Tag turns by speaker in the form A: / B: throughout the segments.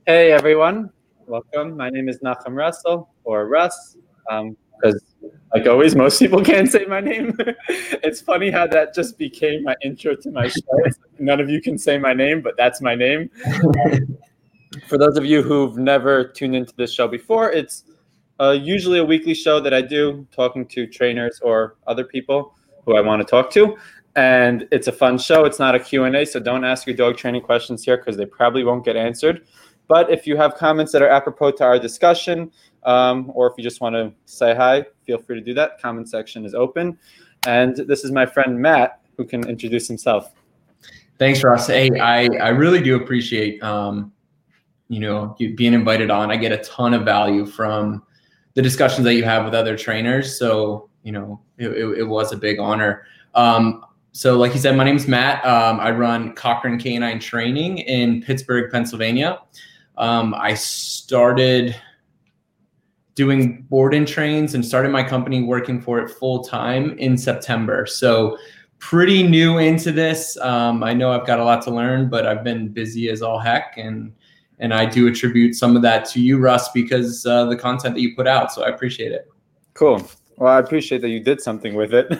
A: Hey everyone, welcome. My name is Nachum Russell, or Russ, because like always, most people can't say my name. It's funny how that just became my intro to my show. It's like none of you can say my name, but that's my name. For those of you who've never tuned into this show before, it's usually a weekly show that I do, talking to trainers or other people who I want to talk to. And it's a fun show. It's not a Q&A, so don't ask your dog training questions here because they probably won't get answered. But if you have comments that are apropos to our discussion, or if you just want to say hi, feel free to do that. Comment section is open. And this is my friend Matt, who can introduce himself.
B: Thanks, Ross. Hey, I really do appreciate you being invited on. I get a ton of value from the discussions that you have with other trainers. So, it was a big honor. So like you said, my name is Matt. I run Cochran Canine Training in Pittsburgh, Pennsylvania. I started doing board and trains and started my company working for it full time in September. So pretty new into this. I know I've got a lot to learn, but I've been busy as all heck. And I do attribute some of that to you, Russ, because the content that you put out. So I appreciate it.
A: Cool. Well, I appreciate that you did something with it.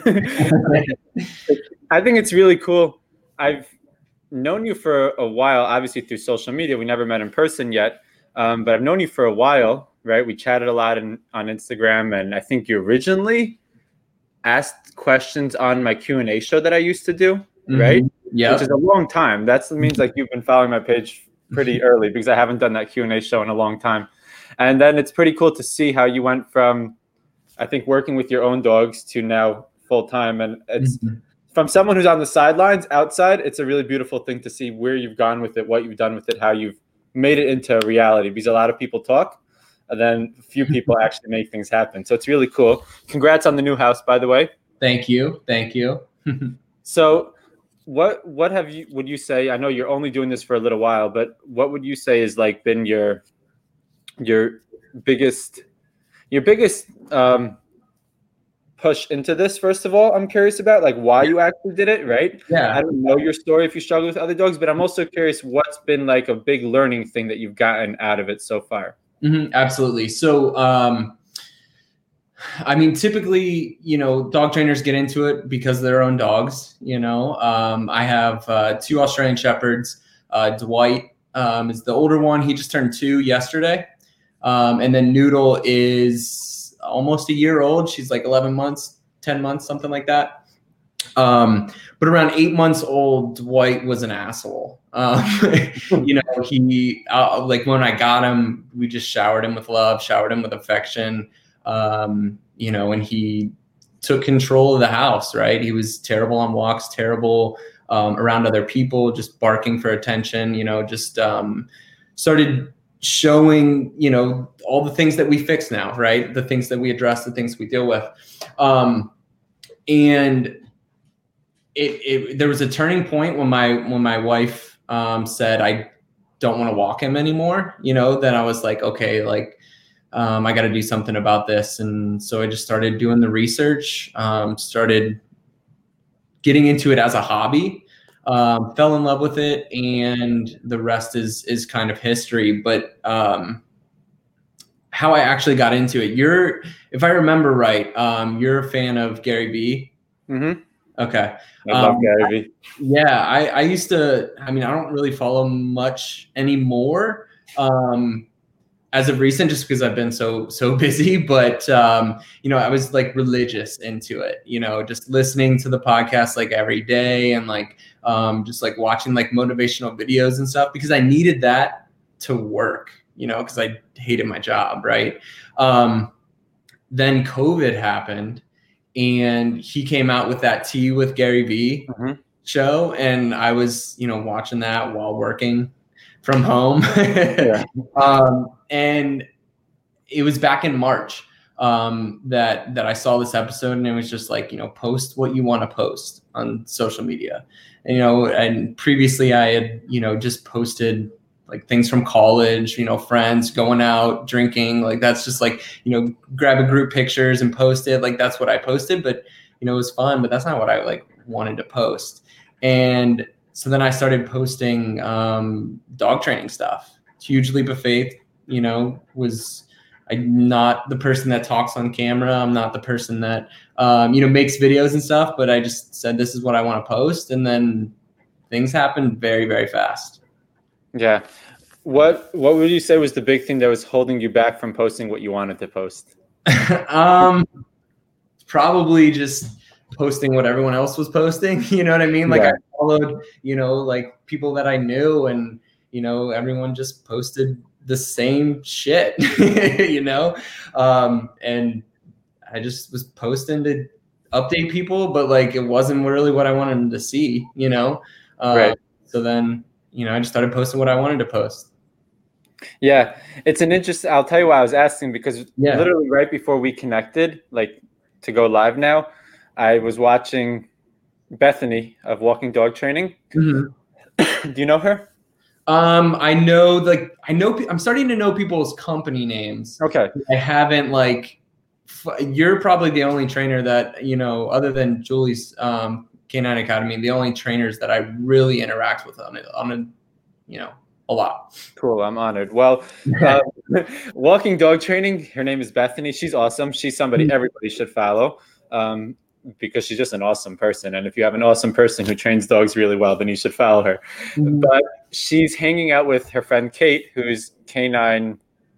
A: I think it's really cool. I've known you for a while, obviously through social media. We never met in person yet, but I've known you for a while, right? We chatted a lot on Instagram, and I think you originally asked questions on my Q&A show that I used to do, right?
B: Yeah.
A: Which is a long time. That means like you've been following my page pretty early because I haven't done that Q&A show in a long time. And then it's pretty cool to see how you went from, I think, working with your own dogs to now full time. And it's from someone who's on the sidelines outside, it's a really beautiful thing to see where you've gone with it, what you've done with it, how you've made it into a reality, because a lot of people talk and then a few people actually make things happen. So it's really cool. Congrats on the new house, by the way.
B: Thank you.
A: So what would you say, I know you're only doing this for a little while, but what would you say is like been your biggest push into this? First of all, I'm curious about like why you actually did it, right?
B: Yeah.
A: I don't know your story if you struggle with other dogs, but I'm also curious what's been like a big learning thing that you've gotten out of it so far.
B: Absolutely. So, typically, dog trainers get into it because of their own dogs. I have 2 Australian Shepherds. Dwight is the older one. He just turned 2 yesterday. And then Noodle is almost a year old. She's like 11 months, 10 months, something like that. But around 8 months old, Dwight was an asshole. He like when I got him, we just showered him with love, showered him with affection. And he took control of the house, right? He was terrible on walks, terrible around other people, just barking for attention, started showing, all the things that we fix now, right? The things that we address, the things we deal with. And there was a turning point when my wife said, I don't want to walk him anymore. Then I was like, okay, like, I got to do something about this. And so I just started doing the research, started getting into it as a hobby, fell in love with it, and the rest is kind of history. But how I actually got into it, if I remember right, you're a fan of Gary Vee. Okay.
A: I love Gary Vee.
B: Yeah, I used to, I don't really follow much anymore as of recent, just because I've been so busy, but I was like religious into it, just listening to the podcast like every day, and like just like watching like motivational videos and stuff, because I needed that to work, because I hated my job, right? Then COVID happened, and he came out with that Tea with Gary Vee show, and I was watching that while working from home. Yeah. And it was back in March that I saw this episode, and it was just like, post what you want to post on social media. And previously I had, just posted like things from college, friends going out drinking, like that's just like, grab a group pictures and post it. Like that's what I posted, but it was fun, but that's not what I like wanted to post. And so then I started posting dog training stuff. huge leap of faith. I'm not the person that talks on camera. I'm not the person that, makes videos and stuff, but I just said, this is what I want to post. And then things happened very, very fast.
A: Yeah. What would you say was the big thing that was holding you back from posting what you wanted to post?
B: Probably just posting what everyone else was posting. You know what I mean? Like, I followed, like people that I knew, and, everyone just posted the same shit, and I just was posting to update people, but like, it wasn't really what I wanted them to see,
A: Right.
B: So then, I just started posting what I wanted to post.
A: Yeah. It's an interesting, I'll tell you why I was asking, because literally right before we connected, like to go live now, I was watching Bethany of Walking Dog Training. Mm-hmm. Do you know her?
B: I know, I'm starting to know people's company names.
A: Okay.
B: I haven't, you're probably the only trainer that, other than Julie's Canine Academy, the only trainers that I really interact with on a lot.
A: Cool. I'm honored. Well, Walking Dog Training, her name is Bethany. She's awesome. She's somebody everybody should follow. Because she's just an awesome person. And if you have an awesome person who trains dogs really well, then you should follow her. Mm-hmm. But she's hanging out with her friend Kate, who's canine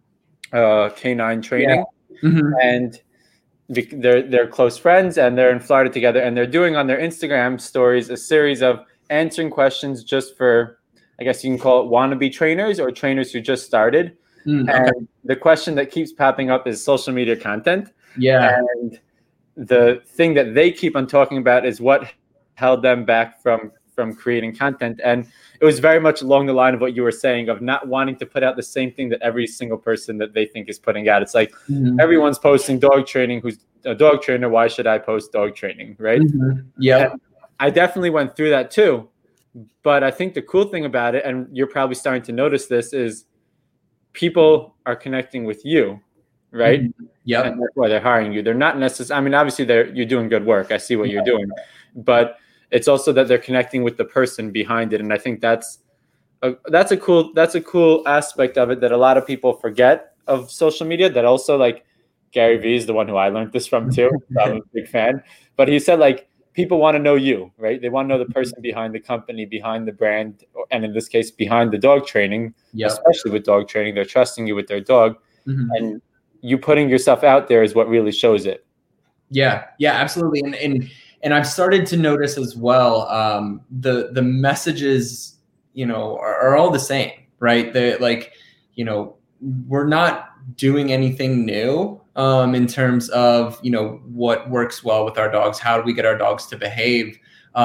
A: training. Yeah. Mm-hmm. And they're close friends, and they're in Florida together, and they're doing on their Instagram stories a series of answering questions just for, I guess you can call it wannabe trainers or trainers who just started. And the question that keeps popping up is social media content.
B: Yeah.
A: And the thing that they keep on talking about is what held them back from creating content. And it was very much along the line of what you were saying, of not wanting to put out the same thing that every single person that they think is putting out. It's like, everyone's posting dog training. Who's a dog trainer? Why should I post dog training? Right.
B: Mm-hmm. Yeah.
A: And I definitely went through that too. But I think the cool thing about it, and you're probably starting to notice this, is people are connecting with you. Right.
B: Mm-hmm. Yeah.
A: And that's why they're hiring you. They're not necessarily, I mean, obviously you're doing good work. I see what you're doing, but it's also that they're connecting with the person behind it. And I think that's a cool aspect of it that a lot of people forget of social media, that also, like, Gary Vee is the one who I learned this from too. I'm a big fan, but he said, like, people want to know you, right? They want to know the person behind the company, behind the brand, and in this case, behind the dog training, especially with dog training. They're trusting you with their dog. Mm-hmm. And you putting yourself out there is what really shows it.
B: Yeah, absolutely. And I've started to notice as well, the messages, are all the same, right? They're like, we're not doing anything new in terms of, what works well with our dogs. How do we get our dogs to behave?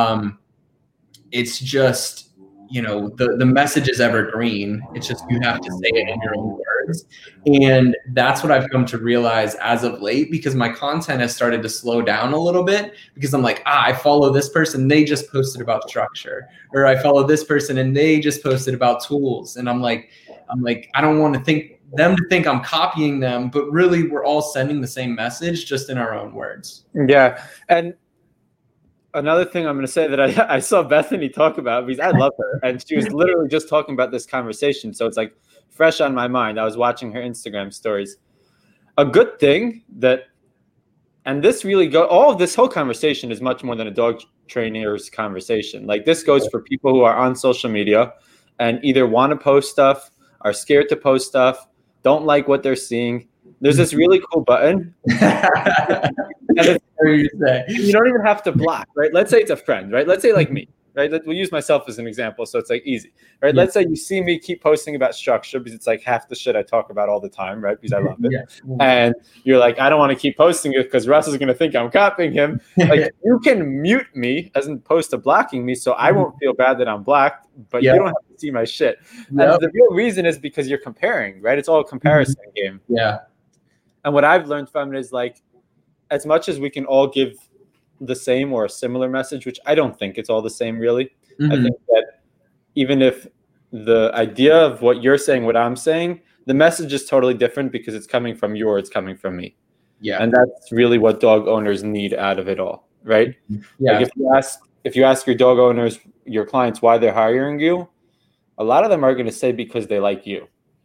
B: It's just, the message is evergreen. It's just, you have to say it in your own words. And that's what I've come to realize as of late, because my content has started to slow down a little bit, because I'm like, I follow this person, they just posted about structure, or I follow this person and they just posted about tools. And I'm like, I don't want to think I'm copying them, but really we're all sending the same message, just in our own words.
A: Yeah. And another thing I'm going to say that I saw Bethany talk about, because I love her, and she was literally just talking about this conversation. So it's like fresh on my mind. I was watching her Instagram stories. A good thing that, and this really all of this whole conversation is much more than a dog trainer's conversation. Like, this goes for people who are on social media and either want to post stuff, are scared to post stuff, don't like what they're seeing. There's this really cool button. And you don't even have to block, right? Let's say it's a friend, right? Let's say like me, right? We'll use myself as an example, so it's like easy, right? Yeah. Let's say you see me keep posting about structure, because it's like half the shit I talk about all the time, right? Because I love it. Yeah. And you're like, I don't want to keep posting it because Russ is going to think I'm copying him. Like, you can mute me as opposed to blocking me, so I won't feel bad that I'm blocked, but you don't have to see my shit. Yep. And the real reason is because you're comparing, right? It's all a comparison game.
B: Yeah.
A: And what I've learned from it is, like, as much as we can all give the same or a similar message, which I don't think it's all the same, really. Mm-hmm. I think that even if the idea of what you're saying, what I'm saying, the message is totally different because it's coming from you or it's coming from me.
B: Yeah.
A: And that's really what dog owners need out of it all, right?
B: Yeah.
A: Like, if you ask your dog owners, your clients, why they're hiring you, a lot of them are going to say because they like you.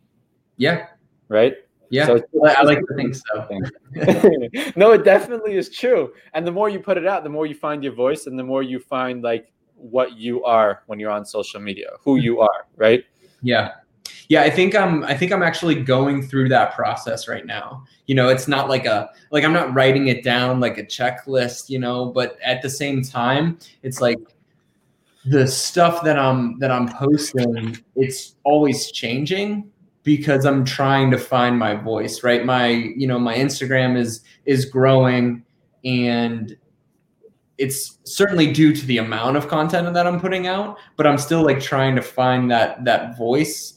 B: Yeah.
A: Right.
B: Yeah.
A: So
B: I like to think so.
A: No, it definitely is true. And the more you put it out, the more you find your voice, and the more you find like what you are when you're on social media, who you are, right?
B: Yeah. Yeah, I think I'm actually going through that process right now. You know, it's not like I'm not writing it down like a checklist, you know, but at the same time, it's like the stuff that I'm posting, it's always changing because I'm trying to find my voice, right? My Instagram is growing, and it's certainly due to the amount of content that I'm putting out, but I'm still like trying to find that voice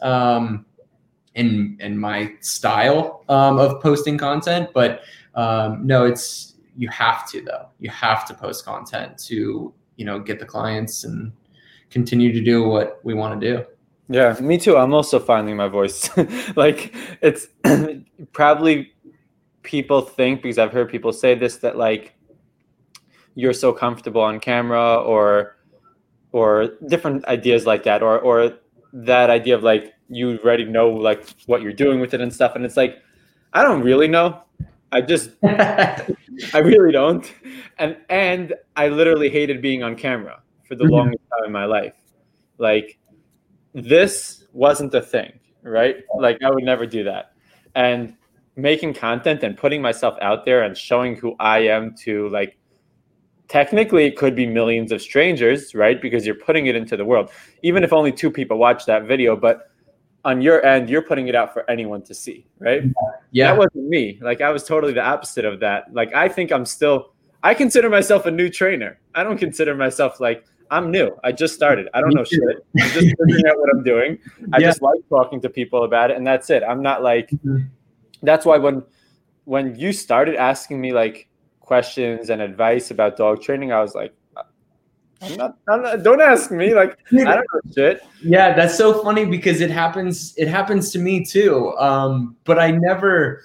B: in my style of posting content. But no, you have to post content to, get the clients and continue to do what we want to do.
A: Yeah, me too. I'm also finding my voice. Like, it's probably people think, because I've heard people say this, that like you're so comfortable on camera, or different ideas like that, or that idea of like you already know like what you're doing with it and stuff. And it's like, I don't really know. I really don't. And I literally hated being on camera for the longest time in my life. Like, this wasn't a thing, right? Like, I would never do that. And making content and putting myself out there and showing who I am to, like, technically it could be millions of strangers, right? Because you're putting it into the world, even if only 2 people watch that video. But on your end, you're putting it out for anyone to see, right?
B: Yeah.
A: That wasn't me. Like, I was totally the opposite of that. Like, I think I consider myself a new trainer. I don't consider myself like, I'm new. I just started. I don't know shit. I'm just figuring out what I'm doing. I just like talking to people about it, and that's it. I'm not like, that's why when you started asking me like questions and advice about dog training, I was like, I'm not, don't ask me. Like, I don't know shit.
B: Yeah, that's so funny because it happens to me too. But I never,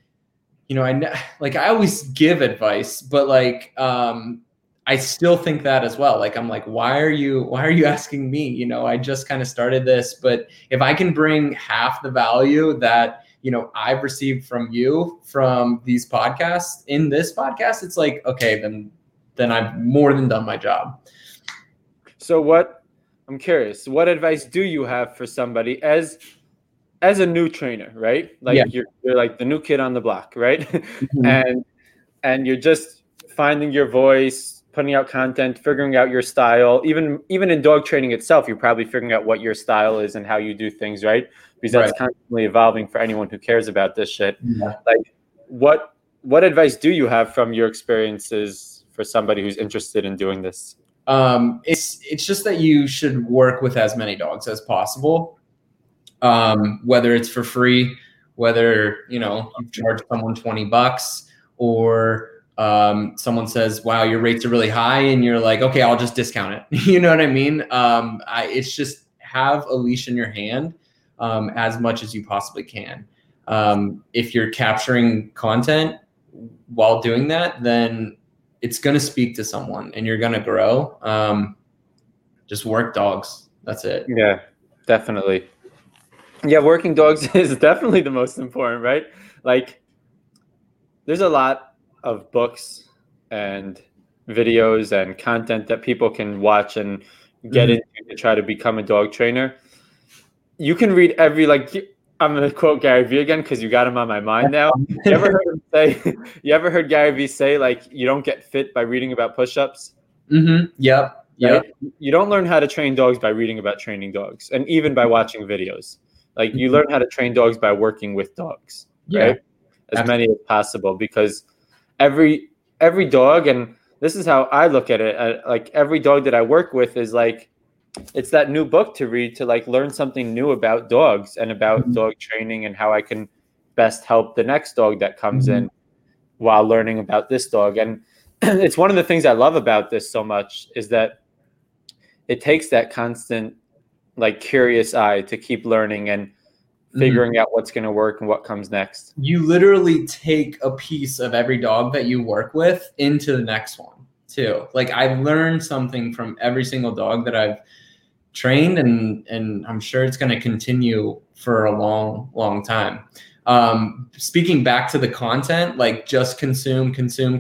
B: I always give advice, but like, I still think that as well. Like, I'm like, why are you asking me? I just kind of started this, but if I can bring half the value that, I've received from you, from these podcasts, in this podcast, it's like, okay, then I've more than done my job.
A: So I'm curious, what advice do you have for somebody as a new trainer, right? Like, you're like the new kid on the block, right? Mm-hmm. and you're just finding your voice, putting out content, figuring out your style. Even in dog training itself, you're probably figuring out what your style is and how you do things, right? Because that's constantly evolving for anyone who cares about this shit. Yeah. Like, what advice do you have from your experiences for somebody who's interested in doing this?
B: It's just that you should work with as many dogs as possible, whether it's for free, whether you charge someone $20, or someone says, wow, your rates are really high, and you're like, okay, I'll just discount it. You know what I mean? It's just have a leash in your hand as much as you possibly can. If you're capturing content while doing that, then it's going to speak to someone and you're going to grow. Just work dogs. That's it.
A: Yeah, definitely. Yeah, working dogs is definitely the most important, right? Like, there's a lot of books and videos and content that people can watch and get into to try to become a dog trainer. You can read I'm going to quote Gary Vee again because you got him on my mind now. You ever heard Gary Vee say, like, you don't get fit by reading about push-ups?
B: Mm-hmm. Yep.
A: Right? You don't learn how to train dogs by reading about training dogs, and even by watching videos. Like, you learn how to train dogs by working with dogs, right? As many as possible, because every dog, and this is how I look at it, like, every dog that I work with is like, it's that new book to read, to like learn something new about dogs and about dog training and how I can best help the next dog that comes in while learning about this dog. And it's one of the things I love about this so much is that it takes that constant, like, curious eye to keep learning and figuring out what's going to work and what comes next.
B: You literally take a piece of every dog that you work with into the next one too. Like, I've learned something from every single dog that I've trained, and I'm sure it's going to continue for a long time. Speaking back to the content, like just consume.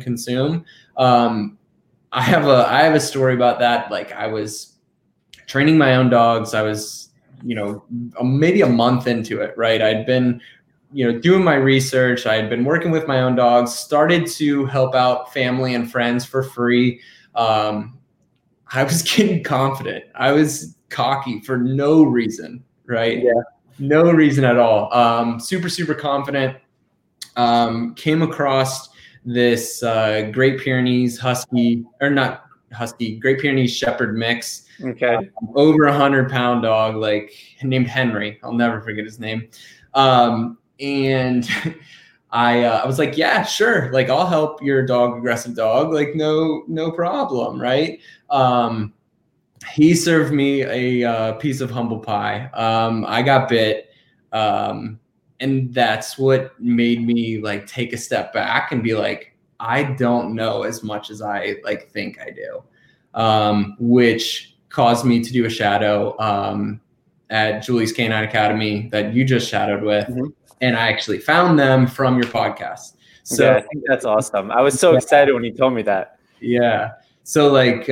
B: I have a story about that. Like I was training my own dogs. I was, maybe a month into it, right? I'd been, doing my research. I had been working with my own dogs, started to help out family and friends for free. I was getting confident. I was cocky for no reason, right?
A: Yeah.
B: No reason at all. Super confident. Came across this Great Pyrenees Husky, or not Husky, Great Pyrenees Shepherd mix.
A: Okay.
B: Over 100-pound dog, like named Henry. I'll never forget his name. And I was like, yeah, sure. Like I'll help your dog, aggressive dog. Like no problem, right? He served me a piece of humble pie. I got bit. And that's what made me like take a step back and be like, I don't know as much as I like think I do, which caused me to do a shadow at Julie's Canine Academy that you just shadowed with. Mm-hmm. And I actually found them from your podcast. So
A: yeah, I think that's awesome. I was so excited when you told me that.
B: Yeah. So like,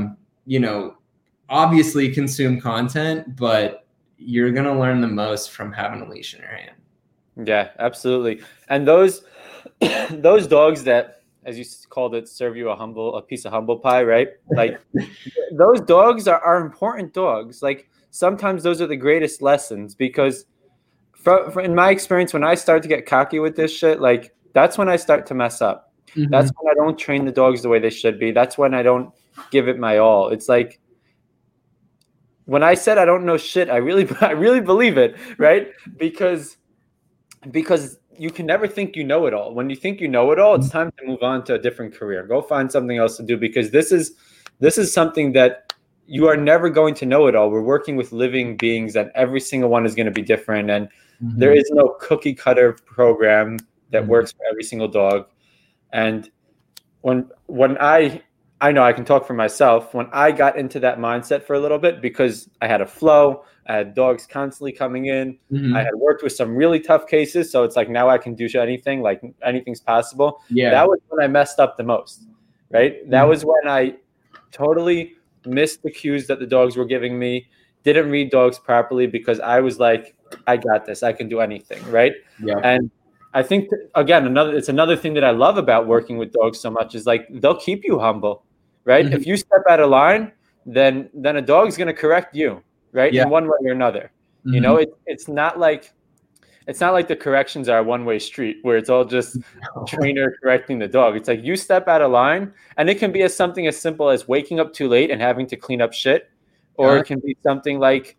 B: obviously consume content, but you're going to learn the most from having a leash in your hand.
A: Yeah, absolutely. And those dogs that, as you called it, serve you a piece of humble pie, right? Like those dogs are important dogs. Like sometimes those are the greatest lessons because in my experience, when I start to get cocky with this shit, like that's when I start to mess up. Mm-hmm. That's when I don't train the dogs the way they should be. That's when I don't give it my all. It's like when I said I don't know shit, I really believe it, right? Because you can never think you know it all. When you think you know it all, it's time to move on to a different career. Go find something else to do because this is something that you are never going to know it all. We're working with living beings and every single one is going to be different. And there is no cookie cutter program that works for every single dog. And when I know I can talk for myself, when I got into that mindset for a little bit because I had a flow, I had dogs constantly coming in. Mm-hmm. I had worked with some really tough cases. So it's like now I can do anything, like anything's possible. Yeah. That was when I messed up the most, right? Mm-hmm. That was when I totally missed the cues that the dogs were giving me, didn't read dogs properly because I was like, I got this. I can do anything, right? Yeah. And I think, again, it's another thing that I love about working with dogs so much is like they'll keep you humble, right? Mm-hmm. If you step out of line, then a dog's going to correct you. Right. Yeah. In one way or another, mm-hmm. It's not like the corrections are a one-way street where it's all just trainer correcting the dog. It's like you step out of line and it can be something as simple as waking up too late and having to clean up shit. Or it can be something like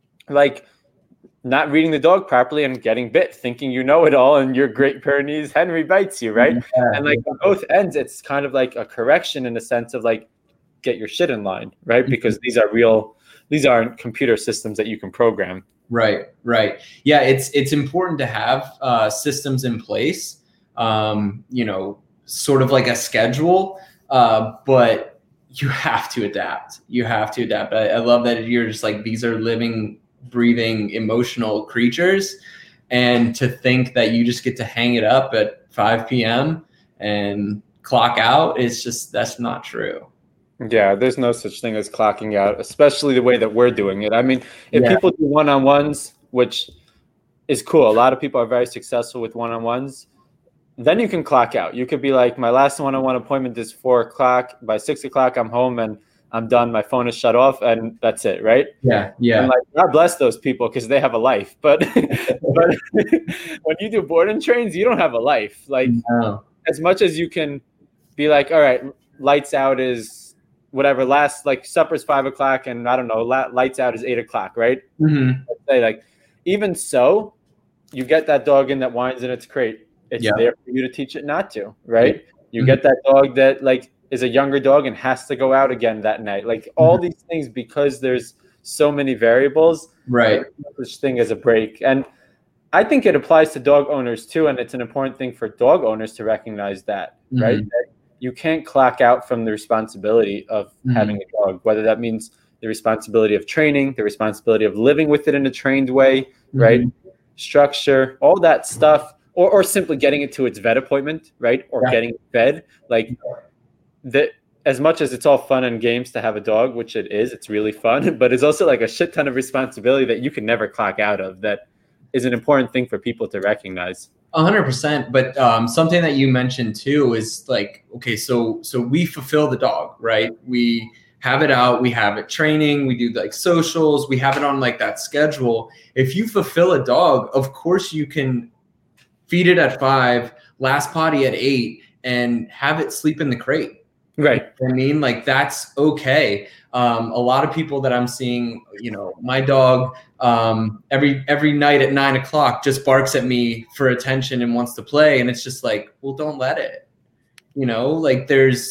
A: not reading the dog properly and getting bit, thinking you know it all and your Great Pyrenees Henry bites you. Right. Yeah. And like on both ends, it's kind of like a correction in the sense of like, get your shit in line. Right. Because these aren't computer systems that you can program.
B: Right. Yeah, it's important to have systems in place, sort of like a schedule, but you have to adapt. I love that you're just like, these are living, breathing, emotional creatures. And to think that you just get to hang it up at 5 p.m. and clock out, that's not true.
A: Yeah, there's no such thing as clocking out, especially the way that we're doing it. I mean, if people do one-on-ones, which is cool, a lot of people are very successful with one-on-ones, then you can clock out. You could be like, my last one-on-one appointment is 4:00. By 6:00, I'm home and I'm done. My phone is shut off and that's it, right?
B: Yeah.
A: And like, God bless those people because they have a life. But when you do board and trains, you don't have a life. Like, as much as you can be like, all right, lights out is whatever, last like supper's 5:00 and I don't know, lights out is 8:00, right? Mm-hmm. Let's say like, even so, you get that dog in that whines in its crate. It's there for you to teach it not to, right? Mm-hmm. You get that dog that like is a younger dog and has to go out again that night. Like all these things, because there's so many variables,
B: right?
A: There's such thing as a break. And I think it applies to dog owners too. And it's an important thing for dog owners to recognize that, right? That you can't clock out from the responsibility of having a dog, whether that means the responsibility of training, the responsibility of living with it in a trained way, right? Structure, all that stuff, or simply getting it to its vet appointment, right? Or getting it fed. Like that, as much as it's all fun and games to have a dog, which it is, it's really fun, but it's also like a shit ton of responsibility that you can never clock out of. That is an important thing for people to recognize.
B: 100%. But something that you mentioned too is like, okay, so we fulfill the dog, right? We have it out, we have it training, we do like socials, we have it on like that schedule. If you fulfill a dog, of course you can feed it at 5, last potty at 8, and have it sleep in the crate.
A: Right.
B: You know what I mean, like that's okay. A lot of people that I'm seeing, you know, my dog every night at 9 o'clock just barks at me for attention and wants to play, and it's just like, well, don't let it. You know, like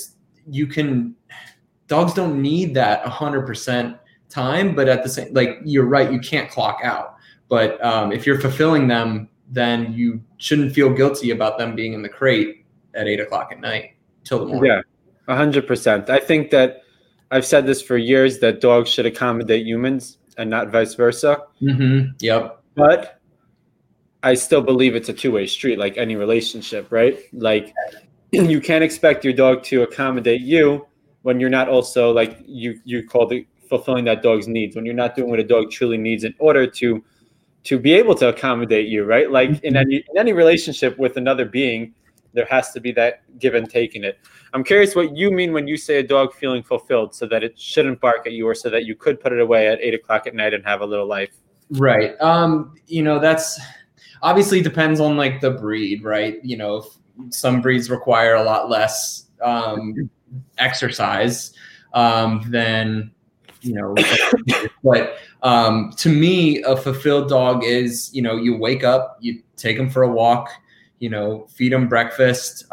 B: dogs don't need that 100% time, but at the same, like you're right, you can't clock out. But if you're fulfilling them, then you shouldn't feel guilty about them being in the crate at 8 o'clock at night till the morning.
A: Yeah. 100%. I think that I've said this for years, that dogs should accommodate humans and not vice versa.
B: Yep.
A: But I still believe it's a two-way street, like any relationship, right? Like you can't expect your dog to accommodate you when you're not also, like you called it, fulfilling that dog's needs, when you're not doing what a dog truly needs in order to be able to accommodate you, right? Like in any relationship with another being, there has to be that give and take in it. I'm curious what you mean when you say a dog feeling fulfilled, so that it shouldn't bark at you, or so that you could put it away at 8 o'clock at night and have a little life.
B: Right. You know, that's obviously depends on like the breed, right? You know, some breeds require a lot less exercise than, you know, but to me, a fulfilled dog is, you know, you wake up, you take them for a walk, you know, feed them breakfast,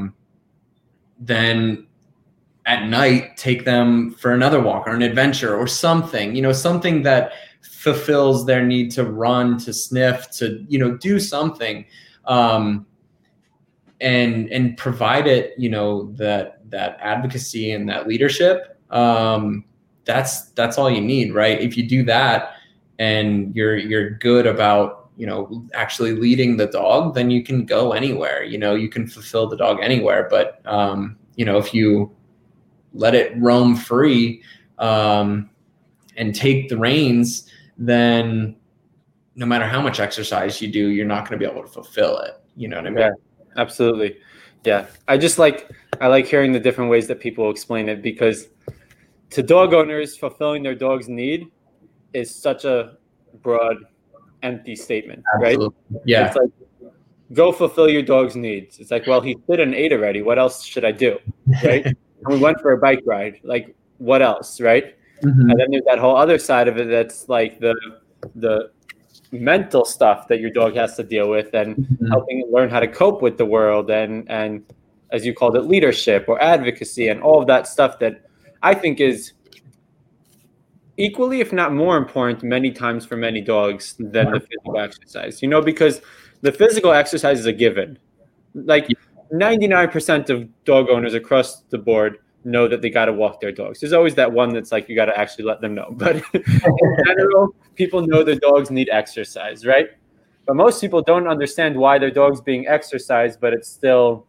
B: then at night take them for another walk or an adventure or something, you know, something that fulfills their need to run, to sniff, to, you know, do something, and provide it, you know, that advocacy and that leadership. That's all you need, right? If you do that and you're good about, you know, actually leading the dog, then you can go anywhere, you know, you can fulfill the dog anywhere. But, you know, if you let it roam free, and take the reins, then no matter how much exercise you do, you're not going to be able to fulfill it. You know what I mean?
A: Yeah, absolutely. Yeah. I like hearing the different ways that people explain it, because to dog owners, fulfilling their dog's need is such a broad, empty statement,
B: Absolutely.
A: Right?
B: Yeah.
A: It's like, go fulfill your dog's needs. It's like, well, he fit an 8 already. What else should I do? Right? And we went for a bike ride. Like, what else? Right? And then there's that whole other side of it that's like the mental stuff that your dog has to deal with, and helping it learn how to cope with the world, and as you called it, leadership or advocacy, and all of that stuff that I think is equally, if not more important, many times for many dogs than the physical exercise. You know, because the physical exercise is a given. Like 99% of dog owners across the board know that they got to walk their dogs. There's always that one that's like, you got to actually let them know. But in general, people know their dogs need exercise, right? But most people don't understand why their dog's being exercised, but it's still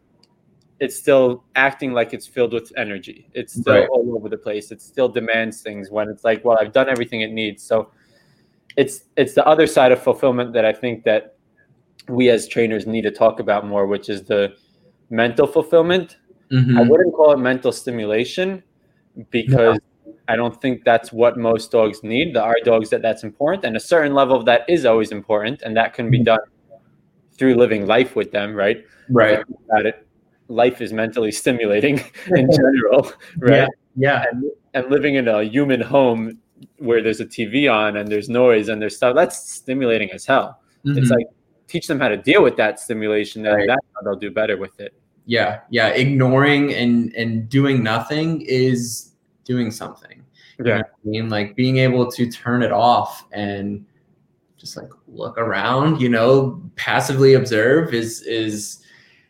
A: acting like it's filled with energy. It's still all over the place. It still demands things, when it's like, well, I've done everything it needs. So it's the other side of fulfillment that I think that we as trainers need to talk about more, which is the mental fulfillment. I wouldn't call it mental stimulation, because I don't think that's what most dogs need. There are dogs that's important, and a certain level of that is always important, and that can be done through living life with them, right?
B: Right.
A: About it, life is mentally stimulating in general, right?
B: Yeah.
A: And living in a human home where there's a TV on and there's noise and there's stuff, that's stimulating as hell. It's like, teach them how to deal with that stimulation, and that's how they'll do better with it.
B: Yeah. Ignoring and doing nothing is doing something. You know what I mean? Like being able to turn it off and just like look around, you know, passively observe is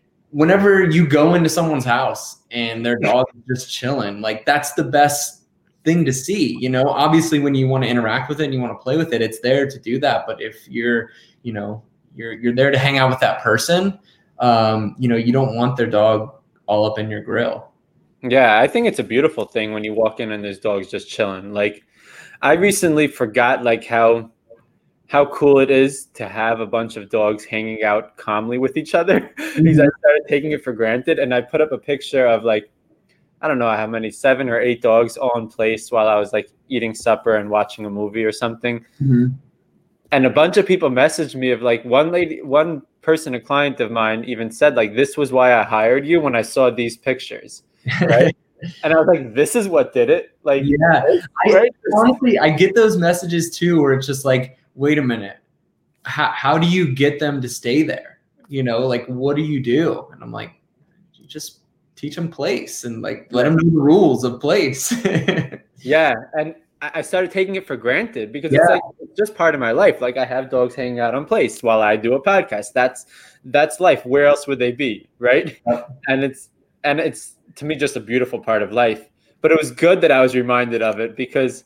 B: whenever you go into someone's house and their dog is just chilling, like that's the best thing to see. You know, obviously when you want to interact with it and you want to play with it, it's there to do that. But if you're, you know, you're there to hang out with that person, you know, you don't want their dog all up in your grill.
A: Yeah, I think it's a beautiful thing when you walk in and there's dogs just chilling. Like, I recently forgot like how cool it is to have a bunch of dogs hanging out calmly with each other because I started taking it for granted. And I put up a picture of like, I don't know how many, 7 or 8 dogs all in place while I was like eating supper and watching a movie or something.
B: Mm-hmm.
A: And a bunch of people messaged me of like one person, a client of mine even said like, this was why I hired you when I saw these pictures. Right. And I was like, this is what did it. Like,
B: yeah,
A: right?
B: Honestly, I get those messages too, where it's just like, wait a minute, how do you get them to stay there? You know, like, what do you do? And I'm like, you just teach them place and like, let them know the rules of place.
A: Yeah. And I started taking it for granted because it's like, it's just part of my life. Like I have dogs hanging out on place while I do a podcast. That's life. Where else would they be? Right. And it's to me just a beautiful part of life, but it was good that I was reminded of it because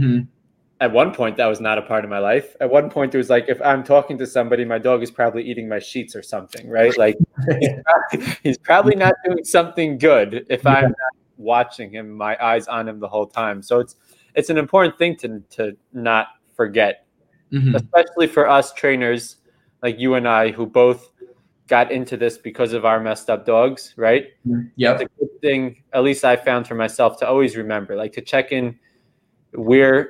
A: at one point that was not a part of my life. At one point it was like, if I'm talking to somebody, my dog is probably eating my sheets or something, right? Like he's probably not doing something good if I'm not watching him, my eyes on him the whole time. So it's an important thing to not forget, especially for us trainers like you and I who both got into this because of our messed up dogs, right?
B: Yeah.
A: It's a good thing, at least I found for myself, to always remember, like to check in where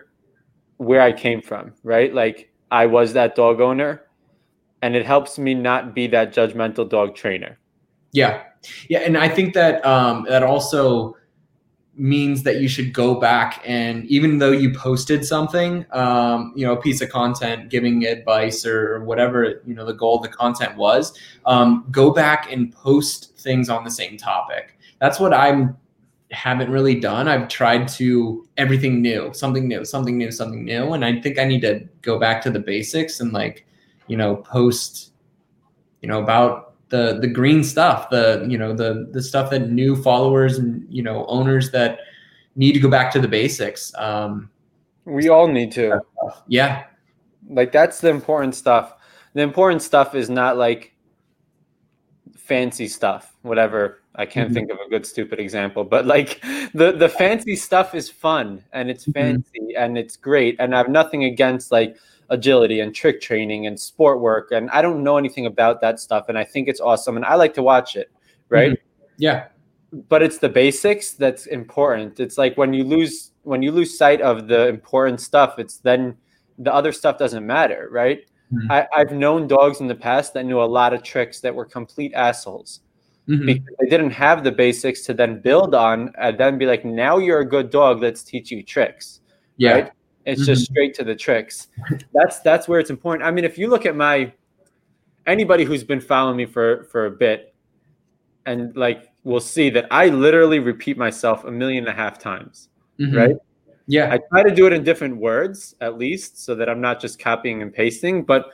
A: I came from, right? Like I was that dog owner and it helps me not be that judgmental dog trainer.
B: Yeah. Yeah. And I think that that also means that you should go back and even though you posted something, you know, a piece of content, giving advice or whatever, you know, the goal of the content was, go back and post things on the same topic. That's what I haven't really done. I've tried to everything new, something new. And I think I need to go back to the basics and like, you know, post, you know, about the green stuff, the stuff that new followers and, you know, owners that need to go back to the basics.
A: We all need to.
B: Yeah.
A: Like that's the important stuff. The important stuff is not like fancy stuff, whatever. I can't think of a good stupid example, but like the fancy stuff is fun and it's fancy and it's great. And I have nothing against like agility and trick training and sport work. And I don't know anything about that stuff. And I think it's awesome. And I like to watch it. Right.
B: Yeah.
A: But it's the basics that's important. It's like when you lose sight of the important stuff, it's then the other stuff doesn't matter. Right. I've known dogs in the past that knew a lot of tricks that were complete assholes because they didn't have the basics to then build on and then be like, now you're a good dog. Let's teach you tricks.
B: Yeah.
A: Right? It's just straight to the tricks. That's where it's important. I mean, if you look at anybody who's been following me for a bit and like, we'll see that I literally repeat myself 1.5 million times. Right.
B: Yeah.
A: I try to do it in different words, at least, so that I'm not just copying and pasting, but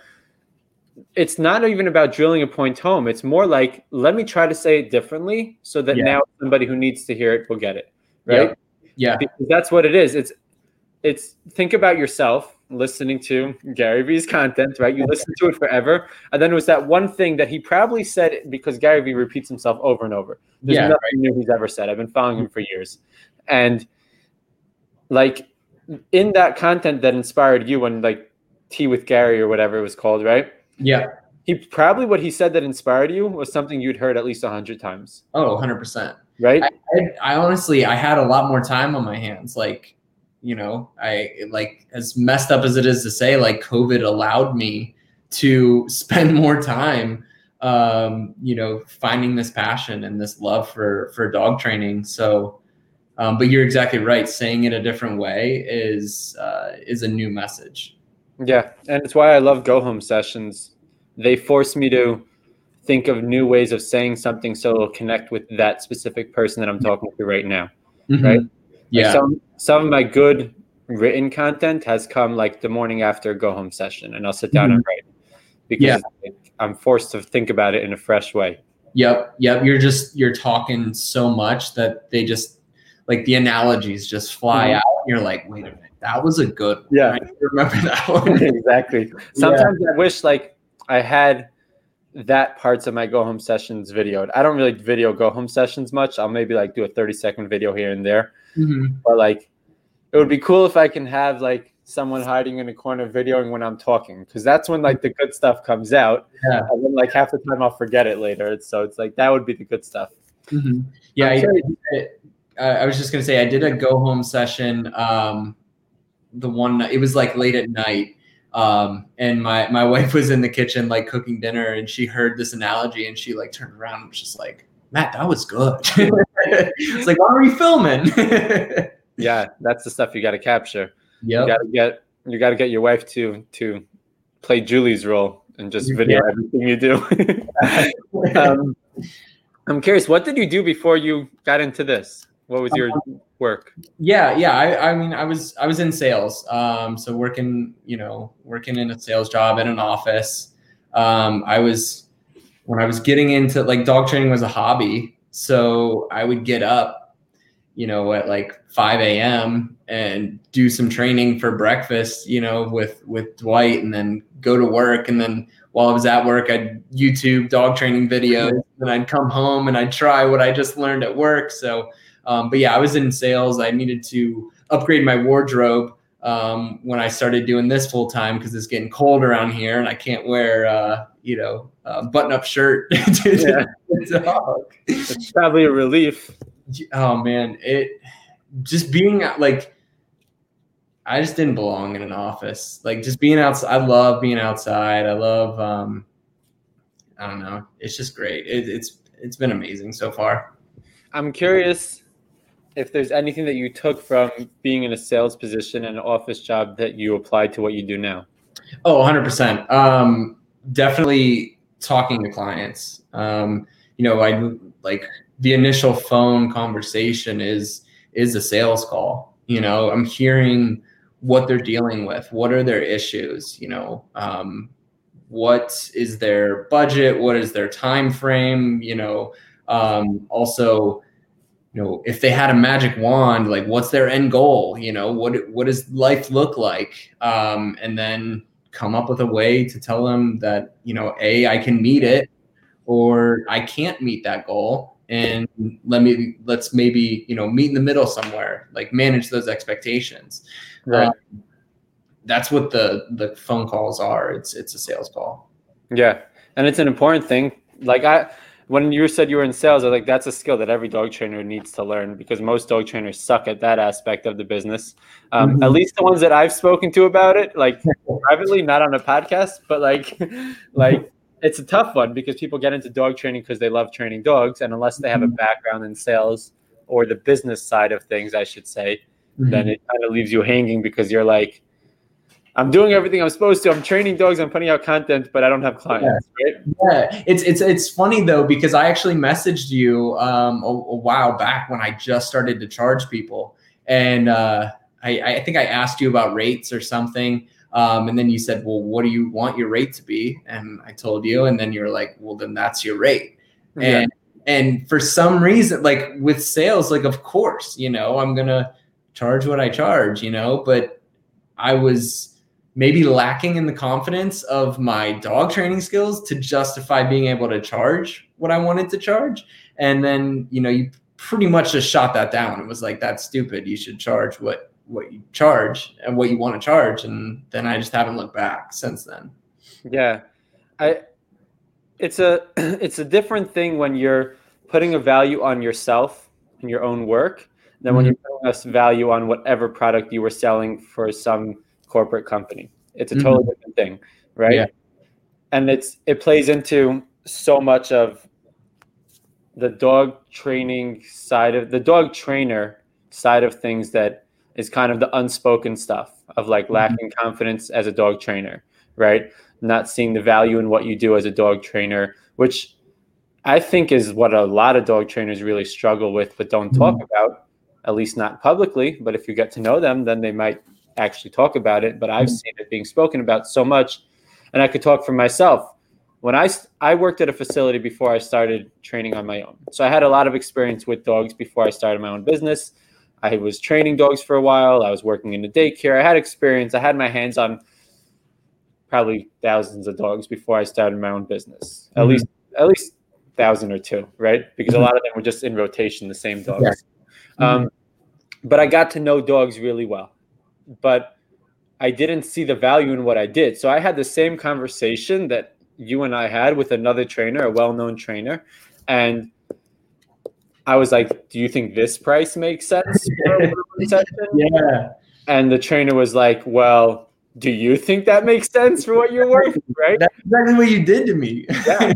A: it's not even about drilling a point home. It's more like, let me try to say it differently so that now somebody who needs to hear it will get it. Right.
B: Yeah.
A: Because that's what it is. It's think about yourself listening to Gary Vee's content, right? You listen to it forever. And then it was that one thing that he probably said because Gary Vee repeats himself over and over. There's nothing new he's ever said. I've been following him for years. And like in that content that inspired you when like Tea with Gary or whatever it was called, right?
B: Yeah.
A: What he said that inspired you was something you'd heard at least 100 times.
B: Oh, 100%.
A: Right.
B: I honestly, I had a lot more time on my hands. Like, you know, as messed up as it is to say, like COVID allowed me to spend more time, you know, finding this passion and this love for dog training. So, but you're exactly right. Saying it a different way is a new message.
A: Yeah. And it's why I love go home sessions. They force me to think of new ways of saying something so it'll connect with that specific person that I'm talking to right now. Right.
B: Yeah.
A: Like some of my good written content has come like the morning after a go home session, and I'll sit down and write because I'm forced to think about it in a fresh way.
B: Yep. You're talking so much that they just like the analogies just fly out. And you're like, wait a minute, that was a good one.
A: Yeah.
B: I remember that one.
A: Exactly. Sometimes I wish like I had that parts of my go home sessions videoed. I don't really video go home sessions much. I'll maybe like do a 30-second video here and there. But like it would be cool if I can have like someone hiding in a corner videoing when I'm talking, because that's when like the good stuff comes out. And then like half the time I'll forget it later. So it's like that would be the good stuff.
B: Yeah, I was just gonna say I did a go home session. The one, it was like late at night, and my wife was in the kitchen like cooking dinner, and she heard this analogy, and she like turned around and was just like, Matt, that was good. It's like, why are you filming?
A: Yeah, that's the stuff you got to capture.
B: Yeah,
A: you got to get your wife to play Julie's role and just video everything you do. I'm curious, what did you do before you got into this? What was your work?
B: Yeah. I mean, I was in sales. So working in a sales job in an office. When I was getting into like dog training was a hobby. So I would get up, at like 5 a.m. and do some training for breakfast, with Dwight, and then go to work. And then while I was at work, I'd YouTube dog training videos, and I'd come home and I'd try what I just learned at work. So, but yeah, I was in sales. I needed to upgrade my wardrobe when I started doing this full time, because it's getting cold around here and I can't wear, a button-up shirt to the dog.
A: It's probably a relief.
B: Oh man, it just being like, I just didn't belong in an office. Like just being outside. I love being outside. I love, I don't know. It's just great. It's been amazing so far. I'm
A: curious if there's anything that you took from being in a sales position and an office job that you applied to what you do now.
B: Oh, 100%. Definitely talking to clients. I like the initial phone conversation is a sales call. I'm hearing what they're dealing with. What are their issues? What is their budget? What is their time frame? Also, if they had a magic wand, like what's their end goal? What does life look like? And then come up with a way to tell them that, I can meet it, or I can't meet that goal. And let's maybe, meet in the middle somewhere, like manage those expectations.
A: Right.
B: That's what the phone calls are. It's a sales call.
A: Yeah. And it's an important thing. Like when you said you were in sales, I was like, that's a skill that every dog trainer needs to learn, because most dog trainers suck at that aspect of the business. At least the ones that I've spoken to about it, like privately, not on a podcast, but like it's a tough one, because people get into dog training because they love training dogs. And unless they have a background in sales or the business side of things, I should say, then it kind of leaves you hanging, because you're like, I'm doing everything I'm supposed to. I'm training dogs. I'm putting out content, but I don't have clients.
B: Yeah. Right? Yeah. It's funny though, because I actually messaged you a while back when I just started to charge people. And I think I asked you about rates or something. And then you said, well, what do you want your rate to be? And I told you, and then you're like, well, then that's your rate.
A: Yeah.
B: And for some reason, like with sales, like, of course, I'm going to charge what I charge, but I was maybe lacking in the confidence of my dog training skills to justify being able to charge what I wanted to charge. And then, you pretty much just shot that down. It was like, that's stupid. You should charge what you charge and what you want to charge. And then I just haven't looked back since then.
A: Yeah. It's a different thing when you're putting a value on yourself and your own work than when you're putting a value on whatever product you were selling for some corporate company. It's a totally different thing, right? Yeah. And it plays into so much of the dog training side of the dog trainer side of things, that is kind of the unspoken stuff of like lacking confidence as a dog trainer, right? Not seeing the value in what you do as a dog trainer, which I think is what a lot of dog trainers really struggle with, but don't talk about, at least not publicly. But if you get to know them, then they might actually talk about it. But I've seen it being spoken about so much. And I could talk for myself. When I worked at a facility before I started training on my own. So I had a lot of experience with dogs before I started my own business. I was training dogs for a while. I was working in the daycare. I had experience. I had my hands on probably thousands of dogs before I started my own business. At least 1,000 or two, right? Because a lot of them were just in rotation, the same dogs. But I got to know dogs really well. But I didn't see the value in what I did. So I had the same conversation that you and I had with another trainer, a well-known trainer. And I was like, do you think this price makes sense for a session?
B: Yeah.
A: And the trainer was like, well, do you think that makes sense for what you're worth? Right?
B: That's exactly what you did to me.
A: Yeah.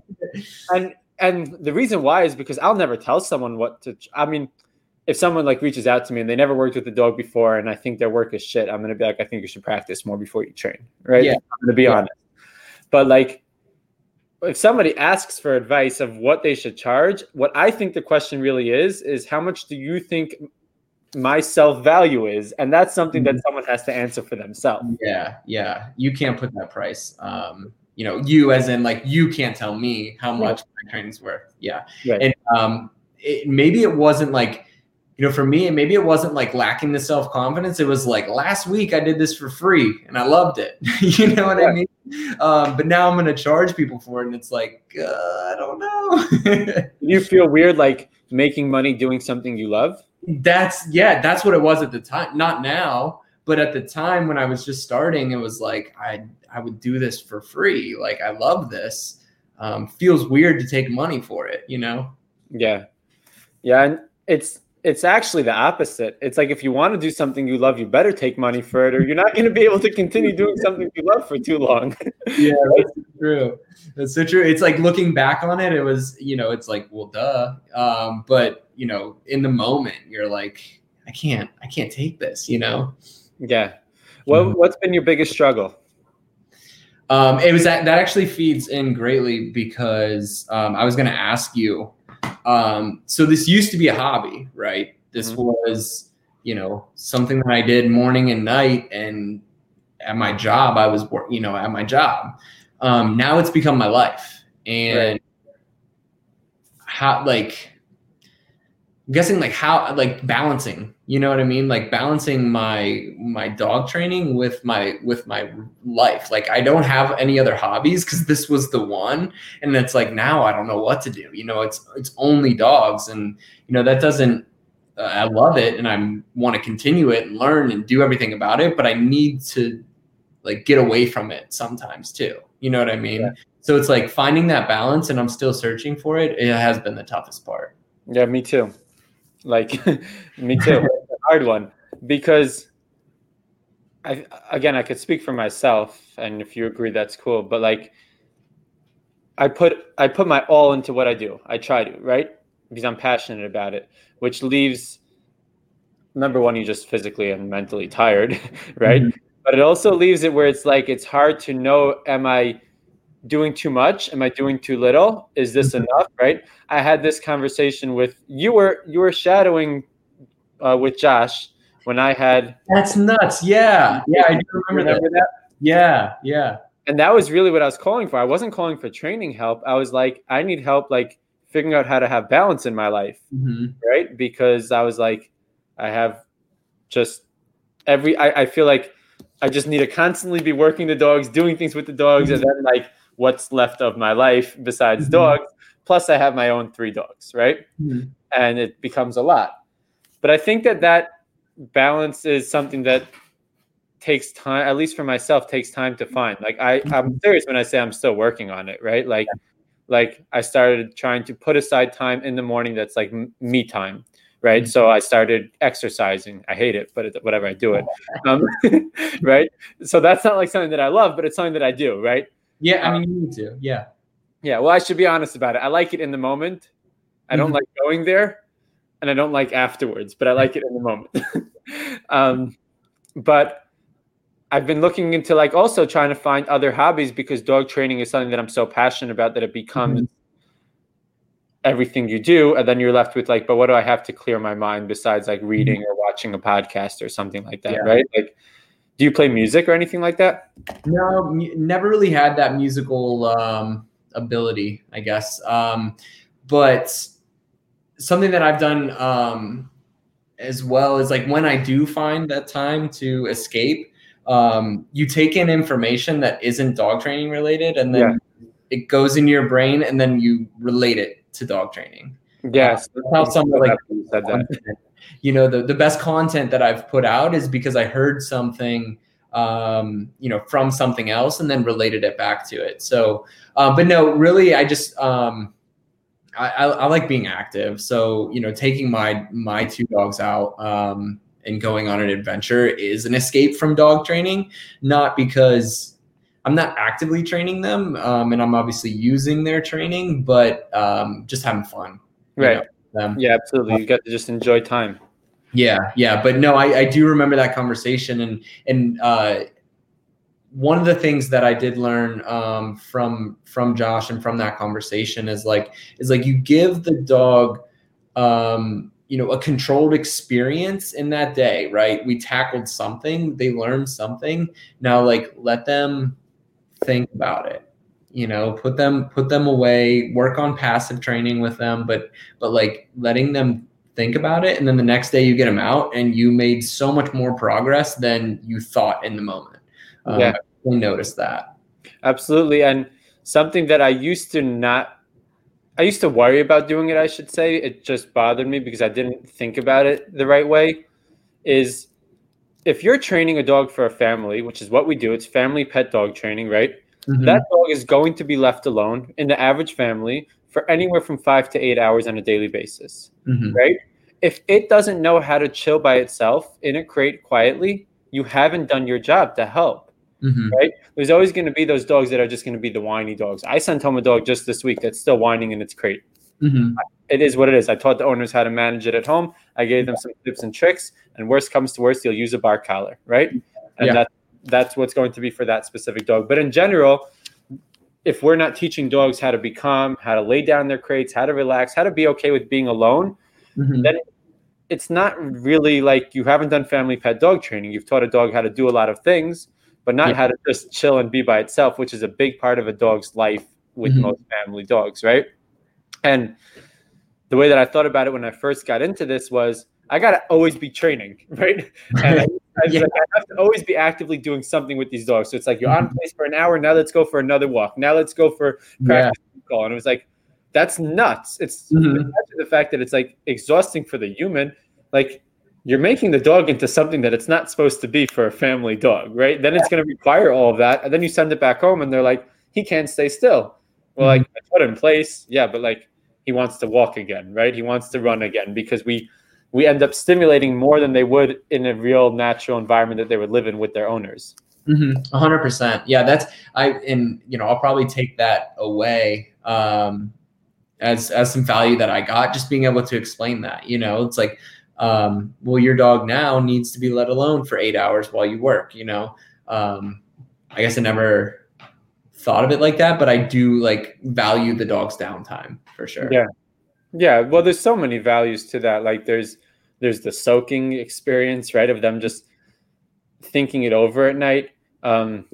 A: And the reason why is because I'll never tell someone what to, I mean, if someone like reaches out to me and they never worked with a dog before and I think their work is shit, I'm going to be like, I think you should practice more before you train. Right.
B: Yeah.
A: I'm going to be honest. But like, if somebody asks for advice of what they should charge, what I think the question really is how much do you think my self-value is? And that's something that someone has to answer for themselves.
B: Yeah. Yeah. You can't put that price. You as in like, you can't tell me how much my training's worth. Yeah.
A: Right.
B: And maybe it wasn't like, for me, maybe it wasn't like lacking the self-confidence. It was like, last week I did this for free and I loved it. You know what I mean? But now I'm going to charge people for it. And it's like, I don't know.
A: Do you feel weird, like making money doing something you love?
B: That's what it was at the time. Not now, but at the time when I was just starting, it was like, I would do this for free. Like, I love this. Feels weird to take money for it,
A: Yeah. Yeah. And it's actually the opposite. It's like, if you want to do something you love, you better take money for it, or you're not going to be able to continue doing something you love for too long.
B: Yeah, that's true. That's so true. It's like, looking back on it, it was, it's like, well, duh. But in the moment, you're like, I can't take this,
A: Yeah. Well, what's been your biggest struggle?
B: It was that actually feeds in greatly because I was going to ask you. So this used to be a hobby, right? This was, something that I did morning and night, and at my job, I was, at my job. Now it's become my life, and how, like, I'm guessing like how, like, balancing, you know what I mean? Like, balancing my dog training with my life. Like, I don't have any other hobbies because this was the one. And it's like, now I don't know what to do. It's only dogs. And, that doesn't, I love it. And I want to continue it and learn and do everything about it. But I need to, like, get away from it sometimes too. You know what I mean? Yeah. So it's like finding that balance, and I'm still searching for it. It has been the toughest part.
A: Yeah, me too. Like, me too. It's a hard one because I could speak for myself, and if you agree, that's cool. But like, I put my all into what I do. I try to, right? Because I'm passionate about it, which leaves, number one, you're just physically and mentally tired, right? Mm-hmm. But it also leaves it where it's like, it's hard to know, am I doing too much? Am I doing too little? Is this enough? Right? I had this conversation with you were shadowing with Josh when I had.
B: That's nuts. Yeah. Yeah. I do remember that. Yeah.
A: And that was really what I was calling for. I wasn't calling for training help. I was like, I need help, like, figuring out how to have balance in my life. Mm-hmm. Right? Because I was like, I have just I feel like I just need to constantly be working the dogs, doing things with the dogs, and then, like, what's left of my life besides dogs. Plus I have my own 3 dogs, right? Mm-hmm. And it becomes a lot. But I think that balance is something that takes time, at least for myself, takes time to find. Like, I'm serious when I say I'm still working on it, right? Like I started trying to put aside time in the morning that's like me time, right? Mm-hmm. So I started exercising. I hate it, but whatever, I do it. Right? So that's not like something that I love, but it's something that I do, right?
B: Yeah, I mean, you need to. Yeah.
A: Yeah, well, I should be honest about it. I like it in the moment. I don't like going there, and I don't like afterwards, but I like it in the moment. But I've been looking into, like, also trying to find other hobbies, because dog training is something that I'm so passionate about that it becomes everything you do. And then you're left with, like, but what do I have to clear my mind besides, like, reading or watching a podcast or something like that, right? Like, do you play music or anything like that?
B: No, never really had that musical ability, I guess. But something that I've done as well is like when I do find that time to escape, you take in information that isn't dog training related, and then it goes into your brain, and then you relate it to dog training.
A: Yes,
B: that's how some of like
A: you said that.
B: You know, the best content that I've put out is because I heard something, you know, from something else and then related it back to it. So, but no, really, I just, I like being active. So, you know, taking my two dogs out, and going on an adventure is an escape from dog training, not because I'm not actively training them, and I'm obviously using their training, but just having fun.
A: Right. Yeah, absolutely. You got to just enjoy time.
B: Yeah. But no, I do remember that conversation, and one of the things that I did learn from Josh and from that conversation is like you give the dog you know, a controlled experience in that day, right? We tackled something, they learned something. Now, like, let them think about it. You know, put them away, work on passive training with them, but like letting them think about it, and then the next day you get them out and you made so much more progress than you thought in the moment. I noticed that.
A: Absolutely. And something that I used to worry about doing it, I should say, it just bothered me because I didn't think about it the right way, is if you're training a dog for a family, which is what we do, it's family pet dog training, right? Mm-hmm. That dog is going to be left alone in the average family for anywhere from 5 to 8 hours on a daily basis, right? If it doesn't know how to chill by itself in a crate quietly, you haven't done your job to help, right? There's always going to be those dogs that are just going to be the whiny dogs. I sent home a dog just this week that's still whining in its crate. It is what it is. I taught the owners how to manage it at home. I gave them some tips and tricks, and worst comes to worst, you'll use a bark collar, right? And that's what's going to be for that specific dog. But in general, if we're not teaching dogs how to be calm, how to lay down their crates, how to relax, how to be okay with being alone, then it's not really like you haven't done family pet dog training. You've taught a dog how to do a lot of things, but not how to just chill and be by itself, which is a big part of a dog's life with most family dogs, right? And the way that I thought about it when I first got into this was I got to always be training, right? And I have to always be actively doing something with these dogs. So it's like, you're on place for an hour. Now let's go for another walk. Now let's go for practice call. And it was like, that's nuts. It's the fact that it's like exhausting for the human. Like, you're making the dog into something that it's not supposed to be for a family dog, right? Then it's going to require all of that. And then you send it back home and they're like, he can't stay still. Well, like, I put it in place. Yeah, but like, he wants to walk again, right? He wants to run again, because we end up stimulating more than they would in a real natural environment that they would live in with their owners.
B: 100%. Yeah, I'll probably take that away as some value that I got, just being able to explain that. You know, it's like, well, your dog now needs to be let alone for 8 hours while you work. You know, I guess I never thought of it like that, but I do like value the dog's downtime for sure.
A: Yeah. Well, there's so many values to that. Like there's the soaking experience, right? Of them just thinking it over at night. I'm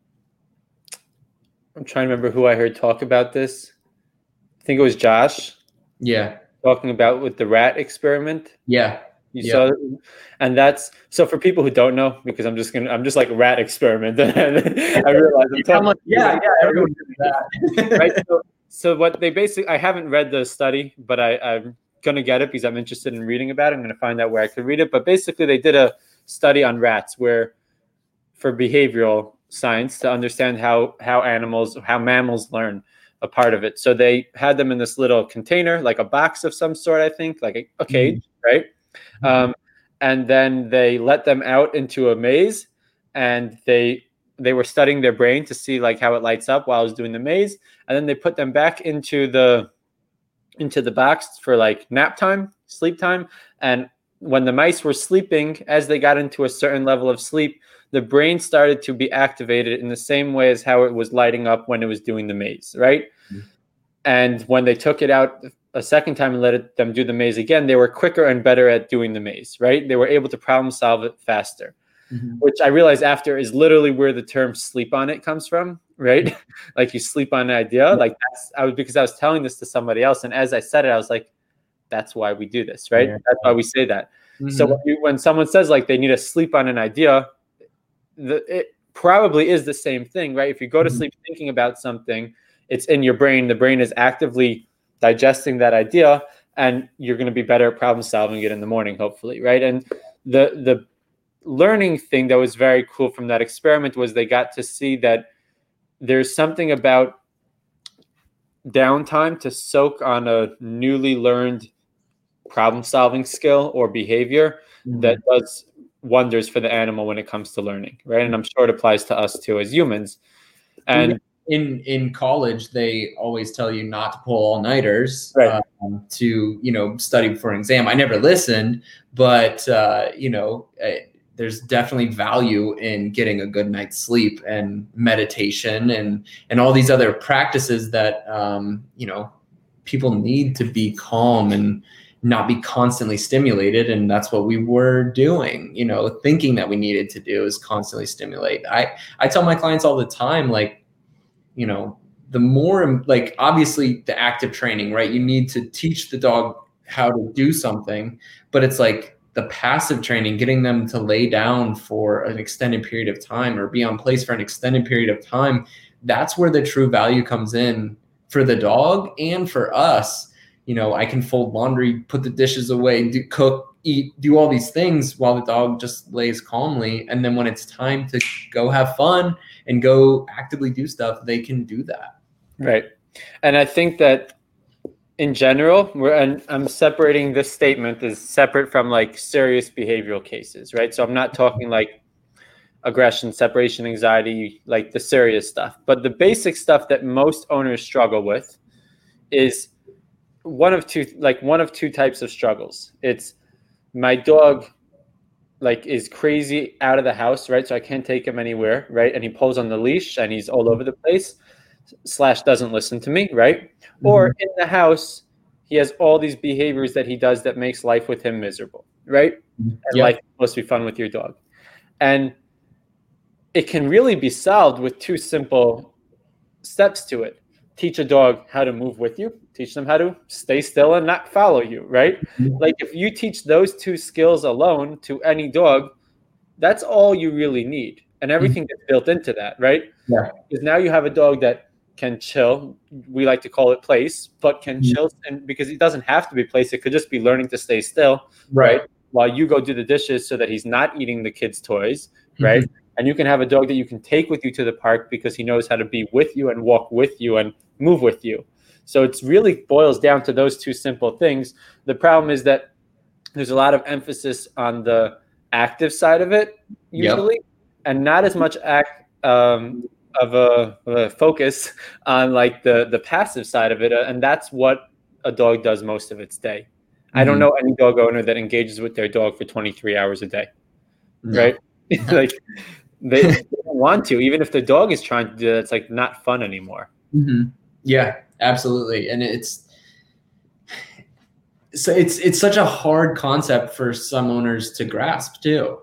A: trying to remember who I heard talk about this. I think it was Josh.
B: Yeah.
A: Talking about with the rat experiment.
B: Yeah.
A: You saw it? And that's so for people who don't know, because I'm just like rat experiment. I realize I'm talking.
B: Everyone does that.
A: Right. So what they basically, I haven't read the study, but I'm going to get it because I'm interested in reading about it. I'm going to find out where I could read it. But basically they did a study on rats where, for behavioral science, to understand how mammals learn, a part of it. So they had them in this little container, like a box of some sort, I think, like a cage, right? And then they let them out into a maze, and they were studying their brain to see like how it lights up while I was doing the maze. And then they put them back into the box for like nap time, sleep time. And when the mice were sleeping, as they got into a certain level of sleep, the brain started to be activated in the same way as how it was lighting up when it was doing the maze, right? And when they took it out a second time and let them do the maze again, they were quicker and better at doing the maze, right? They were able to problem solve it faster, which I realized after is literally where the term sleep on it comes from, right? Like you sleep on an idea. Like because I was telling this to somebody else. And as I said it, I was like, that's why we do this, right? That's why we say that. So when someone says like they need to sleep on an idea, it probably is the same thing, right? If you go to sleep thinking about something, it's in your brain. The brain is actively digesting that idea, and you're going to be better at problem solving it in the morning, hopefully, right? And the learning thing that was very cool from that experiment was they got to see that there's something about downtime to soak on a newly learned problem solving skill or behavior that does wonders for the animal when it comes to learning, right? And I'm sure it applies to us too as humans. And
B: in college, they always tell you not to pull all-nighters,
A: right.
B: To study for an exam. I never listened, but there's definitely value in getting a good night's sleep and meditation and all these other practices that people need to be calm and not be constantly stimulated. And that's what we were doing, thinking that we needed to do is constantly stimulate. I tell my clients all the time, like, the more, like, obviously the active training, right? You need to teach the dog how to do something, but it's like the passive training, getting them to lay down for an extended period of time or be on place for an extended period of time. That's where the true value comes in for the dog and for us. I can fold laundry, put the dishes away, cook, eat, do all these things while the dog just lays calmly. And then when it's time to go have fun and go actively do stuff, they can do that.
A: Right. And I think that in general, and I'm separating this statement as separate from like serious behavioral cases, right? So I'm not talking like aggression, separation anxiety, like the serious stuff, but the basic stuff that most owners struggle with is one of two types of struggles. It's my dog like is crazy out of the house, right? So I can't take him anywhere, right? And he pulls on the leash and he's all over the place, / doesn't listen to me, right? Or in the house, he has all these behaviors that he does that makes life with him miserable, right? And life is supposed to be fun with your dog. And it can really be solved with two simple steps to it. Teach a dog how to move with you. Teach them how to stay still and not follow you, right? Like if you teach those two skills alone to any dog, that's all you really need. And everything gets built into that, right?
B: Yeah.
A: Because now you have a dog that can chill. We like to call it place, but can chill. And because it doesn't have to be place, it could just be learning to stay still, right? While you go do the dishes so that he's not eating the kids' toys, right? And you can have a dog that you can take with you to the park because he knows how to be with you and walk with you and move with you. So it's really boils down to those two simple things. The problem is that there's a lot of emphasis on the active side of it usually, and not as much of a focus on like the passive side of it. And that's what a dog does most of its day. I don't know any dog owner that engages with their dog for 23 hours a day, right? Like they don't want to, even if the dog is trying to do that, it's like not fun anymore.
B: Yeah, absolutely. And it's such a hard concept for some owners to grasp too,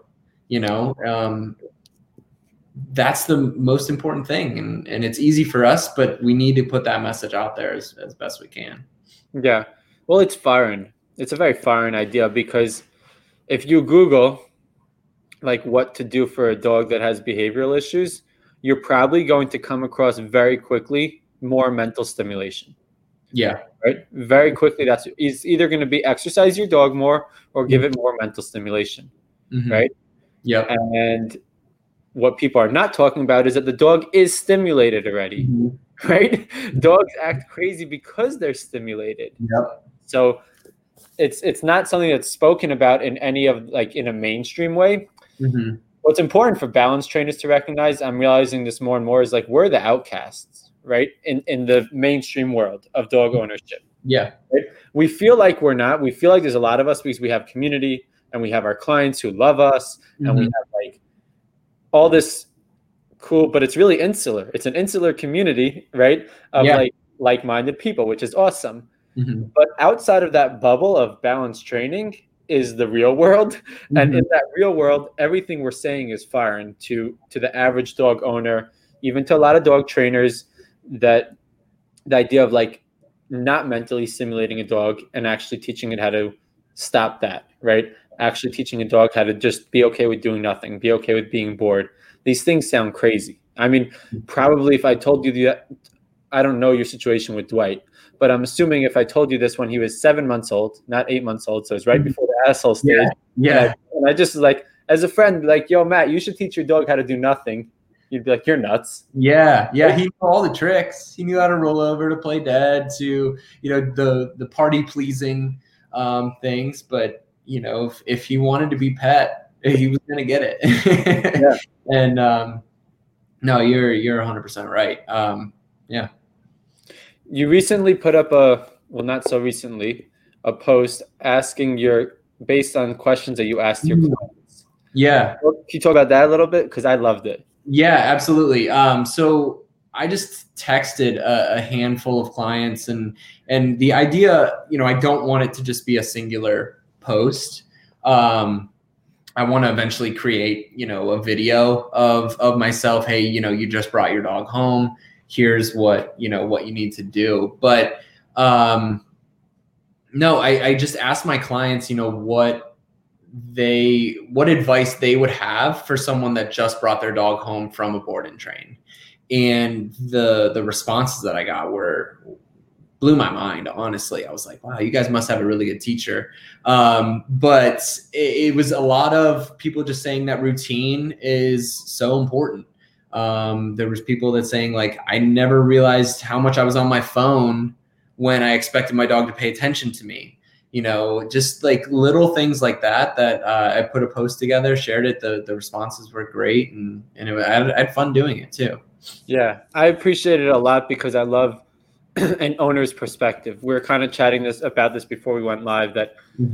B: that's the most important thing. And it's easy for us, but we need to put that message out there as best we can.
A: Yeah. Well, it's foreign. It's a very foreign idea because if you Google like what to do for a dog that has behavioral issues, you're probably going to come across very quickly more mental stimulation.
B: Yeah.
A: Right. Very quickly. It's either going to be exercise your dog more or give it more mental stimulation. Right.
B: Yeah.
A: And what people are not talking about is that the dog is stimulated already. Right. Dogs act crazy because they're stimulated.
B: Yep.
A: So it's not something that's spoken about in any of like in a mainstream way. What's important for balance trainers to recognize, I'm realizing this more and more, is like we're the outcasts, right? In the mainstream world of dog ownership.
B: Yeah.
A: Right? We feel like we're not. We feel like there's a lot of us because we have community and we have our clients who love us and we have like all this cool, but it's really insular. It's an insular community, right? Of like-minded people, which is awesome. But outside of that bubble of balance training is the real world. And in that real world, everything we're saying is foreign to the average dog owner, even to a lot of dog trainers, that the idea of like not mentally stimulating a dog and actually teaching it how to stop that, right? actually teaching a dog how to just be okay with doing nothing, be okay with being bored. These things sound crazy. I mean, probably if I told you that, I don't know your situation with Dwight, but I'm assuming if I told you this when he was 7 months old, not 8 months old, so it's right before the asshole stage.
B: Yeah.
A: And I just like, as a friend, like, yo, Matt, you should teach your dog how to do nothing. You'd be like, you're nuts.
B: Yeah. He knew all the tricks. He knew how to roll over, to play dead, to, the party pleasing things. But, if he wanted to be pet, he was going to get it. Yeah. And no, you're 100% right. Yeah.
A: You recently put up not so recently, a post asking based on questions that you asked your clients.
B: Yeah.
A: Can you talk about that a little bit? Because I loved it.
B: Yeah, absolutely. So I just texted a handful of clients, and the idea, I don't want it to just be a singular post. I want to eventually create, a video of myself. Hey, you just brought your dog home. Here's what you need to do. But no, I just asked my clients, what advice they would have for someone that just brought their dog home from a board and train. And the responses that I got blew my mind. Honestly, I was like, wow, you guys must have a really good teacher. But it was a lot of people just saying that routine is so important. There was people that saying like, I never realized how much I was on my phone when I expected my dog to pay attention to me. Just like little things like that I put a post together, shared it. The responses were great. And I had fun doing it too.
A: Yeah, I appreciate it a lot because I love an owner's perspective. We were kind of chatting about this before we went live, that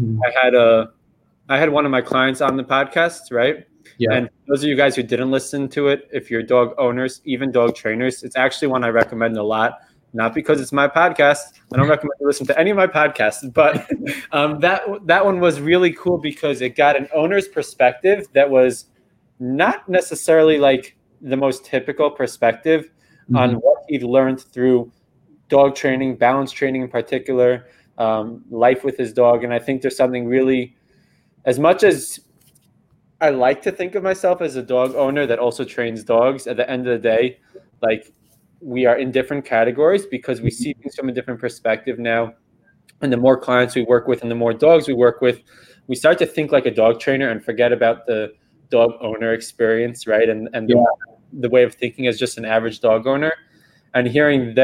A: I had one of my clients on the podcast, right? Yeah. And those of you guys who didn't listen to it, if you're dog owners, even dog trainers, it's actually one I recommend a lot. Not because it's my podcast. I don't recommend you listen to any of my podcasts, but that one was really cool because it got an owner's perspective that was not necessarily like the most typical perspective on what he'd learned through dog training, balance training in particular, life with his dog. And I think there's something really, as much as I like to think of myself as a dog owner that also trains dogs, at the end of the day, like, we are in different categories because we see things from a different perspective now. And the more clients we work with and the more dogs we work with, we start to think like a dog trainer and forget about the dog owner experience, right? And the way of thinking as just an average dog owner. And hearing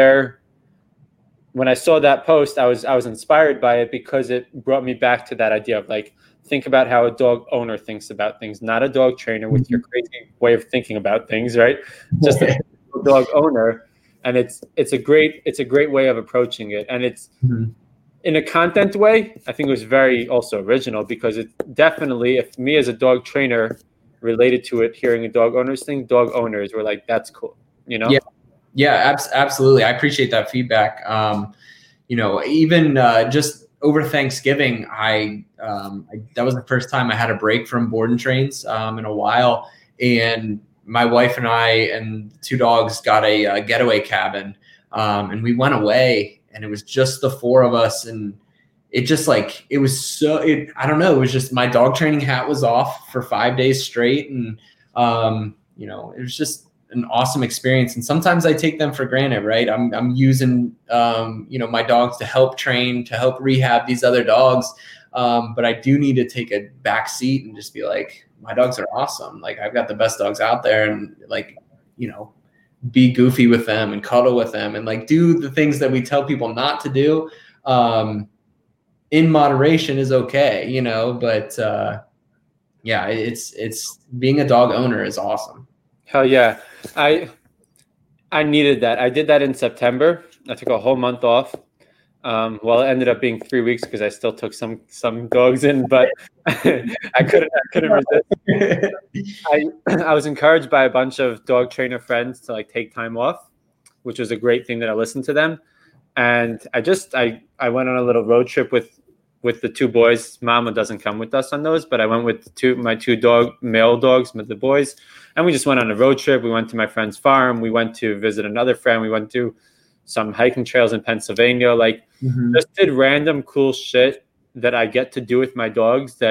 A: when I saw that post, I was inspired by it because it brought me back to that idea of like, think about how a dog owner thinks about things, not a dog trainer with your crazy way of thinking about things, right? Just a dog owner. And it's a great way of approaching it. And it's in a content way, I think it was very also original because it definitely, if me as a dog trainer related to it, hearing a dog owner's thing, dog owners were like, that's cool,
B: Yeah, absolutely. I appreciate that feedback. Even just over Thanksgiving, that was the first time I had a break from board and trains in a while. And my wife and I and 2 dogs got a getaway cabin, and we went away, and it was just the 4 of us. And it just like, it was I don't know. It was just, my dog training hat was off for 5 days straight. And, it was just an awesome experience. And sometimes I take them for granted, right? I'm using, my dogs to help train, to help rehab these other dogs. But I do need to take a back seat and just be like, my dogs are awesome. Like, I've got the best dogs out there, and like, be goofy with them and cuddle with them and like do the things that we tell people not to do. In moderation is okay, but yeah, it's being a dog owner is awesome.
A: Hell yeah. I needed that. I did that in September. I took a whole month off. Well, it ended up being 3 weeks because I still took some dogs in, but I couldn't resist. I was encouraged by a bunch of dog trainer friends to like take time off, which was a great thing that I listened to them. And I went on a little road trip with the 2 boys. Mama doesn't come with us on those, but I went with my 2 male dogs, with the boys, and we just went on a road trip. We went to my friend's farm. We went to visit another friend. We went to some hiking trails in Pennsylvania, just did random cool shit that I get to do with my dogs that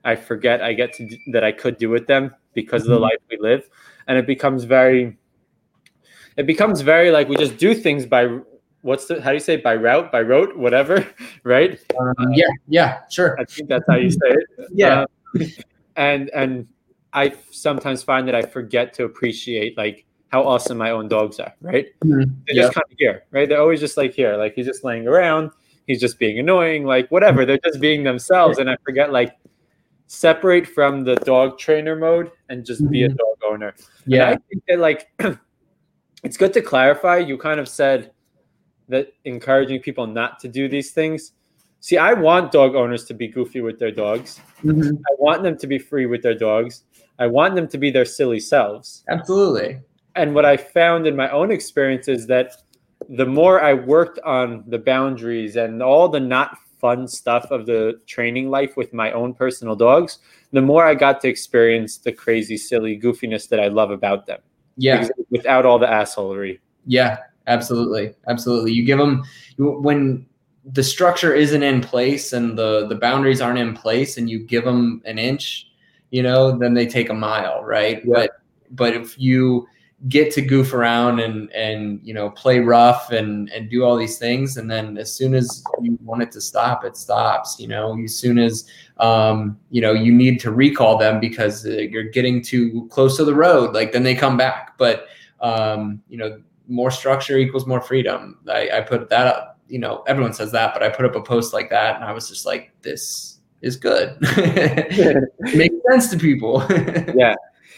A: I forget that I could do with them because of the life we live. And it becomes very like we just do things by how do you say, by rote, whatever, right?
B: Yeah, sure.
A: I think that's how you say it.
B: Yeah.
A: And I sometimes find that I forget to appreciate like how awesome my own dogs are, right? They're just kind of here, right? They're always just like here, like he's just laying around, he's just being annoying, like whatever. They're just being themselves, and I forget like separate from the dog trainer mode and just be a dog owner.
B: Yeah,
A: and I think that like it's good to clarify. You kind of said that encouraging people not to do these things. See, I want dog owners to be goofy with their dogs. I want them to be free with their dogs. I want them to be their silly selves.
B: Absolutely.
A: And what I found in my own experience is that the more I worked on the boundaries and all the not fun stuff of the training life with my own personal dogs, the more I got to experience the crazy, silly goofiness that I love about them.
B: Yeah.
A: Without all the assholery.
B: Yeah, absolutely. Absolutely. You give them, when the structure isn't in place and the boundaries aren't in place, and you give them an inch, then they take a mile, right?
A: Yeah.
B: But if you get to goof around and play rough and do all these things, and then as soon as you want it to stop, it stops. As soon as you need to recall them because you're getting too close to the road, like then they come back. But more structure equals more freedom. I put that up. Everyone says that, but I put up a post like that, and I was just like, this is good. Makes sense to people.
A: Yeah,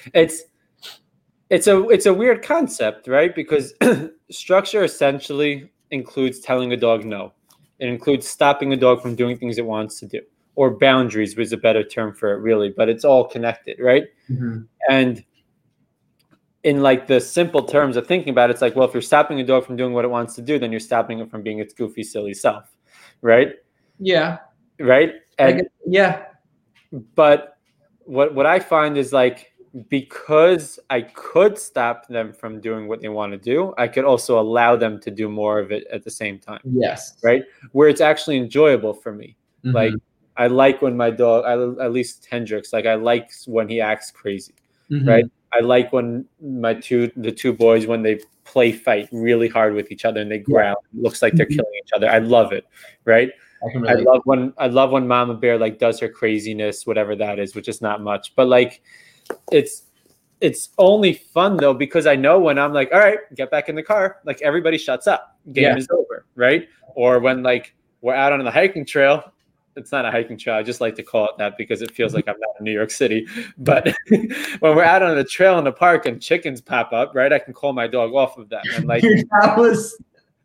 A: it's a weird concept, right? Because structure essentially includes telling a dog no. It includes stopping a dog from doing things it wants to do, or boundaries was a better term for it, really. But it's all connected, right? And in like the simple terms of thinking about it, it's like, well, if you're stopping a dog from doing what it wants to do, then you're stopping it from being its goofy, silly self, right?
B: Yeah.
A: Right. And
B: yeah.
A: But what I find is like, because I could stop them from doing what they want to do, I could also allow them to do more of it at the same time.
B: Yes.
A: Right. Where it's actually enjoyable for me. Like I like when my dog, at least Hendrix, like I like when he acts crazy. Right. I like when the two boys, when they play fight really hard with each other and they growl, it looks like they're killing each other. I love it. Right. I love when Mama Bear like does her craziness, whatever that is, which is not much, but like it's only fun though, because I know when I'm like, all right, get back in the car, like everybody shuts up, game is over. Right. Or when like we're out on the hiking trail. It's not a hiking trail. I just like to call it that because it feels like I'm not in New York City. But when we're out on the trail in the park and chickens pop up, right, I can call my dog off of that. And like
B: that was,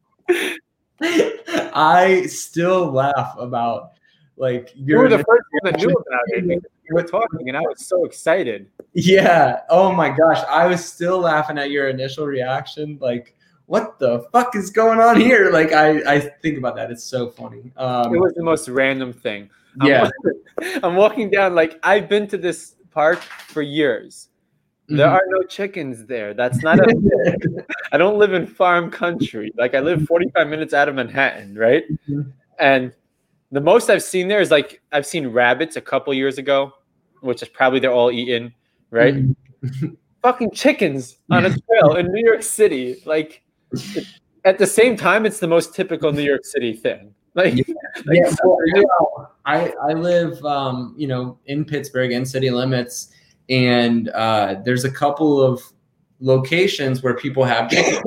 B: I still laugh about like
A: you were the first one that knew about it. You were talking, and I was so excited.
B: Yeah. Oh my gosh, I was still laughing at your initial reaction, like. What the fuck is going on here? Like I think about that. It's so funny.
A: It was the most random thing.
B: Yeah.
A: I'm walking down, like I've been to this park for years. There are no chickens there. That's not I don't live in farm country. Like I live 45 minutes out of Manhattan, right? And the most I've seen there is like I've seen rabbits a couple years ago, which is probably they're all eaten, right? Fucking chickens on a trail in New York City. Like at the same time, it's the most typical New York City thing. Like,
B: I live, in Pittsburgh, in city limits, and there's a couple of locations where people have chickens,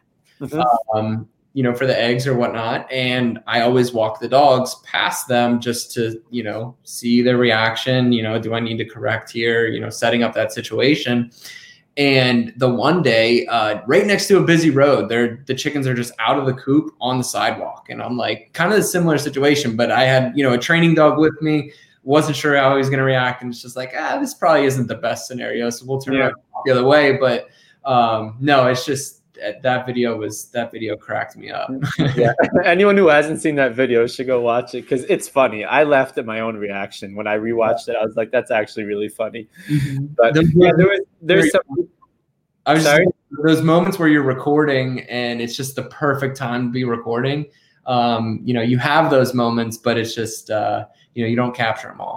B: for the eggs or whatnot. And I always walk the dogs past them just to, see their reaction. Do I need to correct here? Setting up that situation. And the one day, right next to a busy road, the chickens are just out of the coop on the sidewalk. And I'm like, kind of a similar situation, but I had, a training dog with me, wasn't sure how he was going to react. And it's just like, this probably isn't the best scenario. So we'll turn around the other way. But no, it's just that video cracked me up.
A: Yeah. Anyone who hasn't seen that video should go watch it because it's funny. I laughed at my own reaction when I rewatched it. I was like, that's actually really funny. But there's some.
B: I was sorry. Those moments where you're recording and it's just the perfect time to be recording. You have those moments, but it's just you don't capture them all.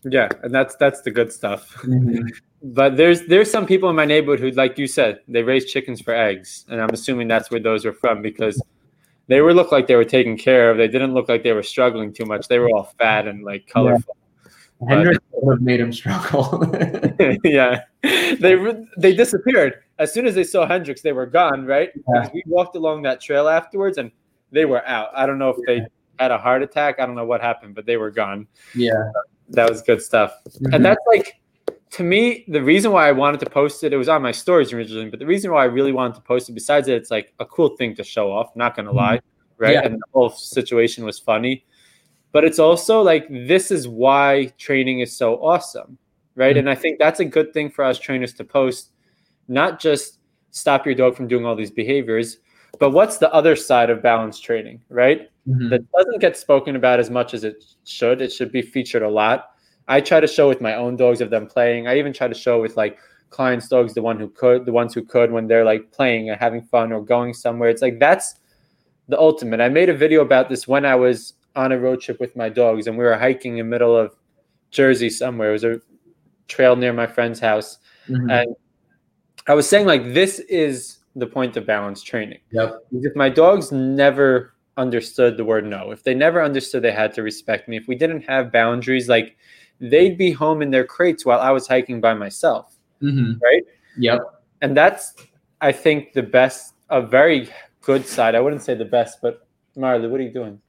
A: Yeah, and that's the good stuff.
B: Mm-hmm.
A: But there's some people in my neighborhood who, like you said, they raise chickens for eggs, and I'm assuming that's where those are from, because they look like they were taken care of. They didn't look like they were struggling too much. They were all fat and like colorful.
B: Yeah. Hendrix would have made him struggle.
A: Yeah, they disappeared as soon as they saw Hendrix. They were gone, right?
B: Yeah.
A: Because we walked along that trail afterwards, and they were out. I don't know if they had a heart attack. I don't know what happened, but they were gone.
B: Yeah,
A: that was good stuff. Mm-hmm. And that's like, to me, the reason why I wanted to post it, it was on my stories originally, but the reason why I really wanted to post it, besides that it's like a cool thing to show off, not going to lie, right? Yeah. And the whole situation was funny. But it's also like, this is why training is so awesome, right? Mm-hmm. And I think that's a good thing for us trainers to post, not just stop your dog from doing all these behaviors, but what's the other side of balanced training, right? Mm-hmm. That doesn't get spoken about as much as it should. It should be featured a lot. I try to show with my own dogs of them playing. I even try to show with like clients' dogs, the ones who could when they're like playing and having fun or going somewhere. It's like, that's the ultimate. I made a video about this when I was on a road trip with my dogs and we were hiking in the middle of Jersey somewhere. It was a trail near my friend's house. Mm-hmm. And I was saying, like, this is the point of balanced training.
B: Yep.
A: If my dogs never understood the word no, if they never understood they had to respect me, if we didn't have boundaries, like, they'd be home in their crates while I was hiking by myself.
B: Mm-hmm.
A: Right?
B: Yep.
A: And that's, I think, the best, a very good side. I wouldn't say the best, but Marley, what are you doing?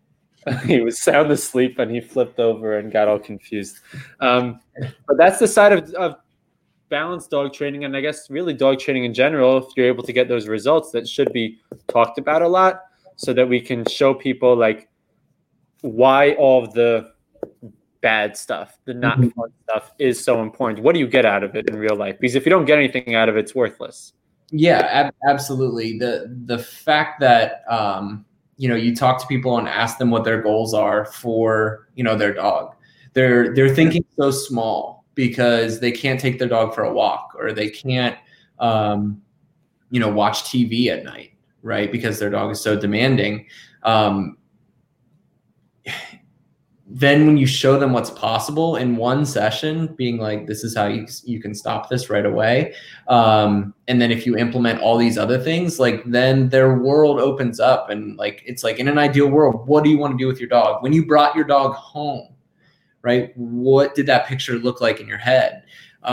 A: He was sound asleep and he flipped over and got all confused. But that's the side of balanced dog training, and I guess really dog training in general. If you're able to get those results, that should be talked about a lot, so that we can show people like why all of the bad stuff, the not fun stuff, is so important. What do you get out of it in real life? Because if you don't get anything out of it, it's worthless.
B: Yeah, absolutely. The fact that you talk to people and ask them what their goals are for their dog. They're thinking so small because they can't take their dog for a walk, or they can't watch TV at night, right? Because their dog is so demanding. Then when you show them what's possible in one session, being like, this is how you can stop this right away. And then if you implement all these other things, like, then their world opens up. And like, it's like, in an ideal world, what do you want to do with your dog? When you brought your dog home, right? What did that picture look like in your head?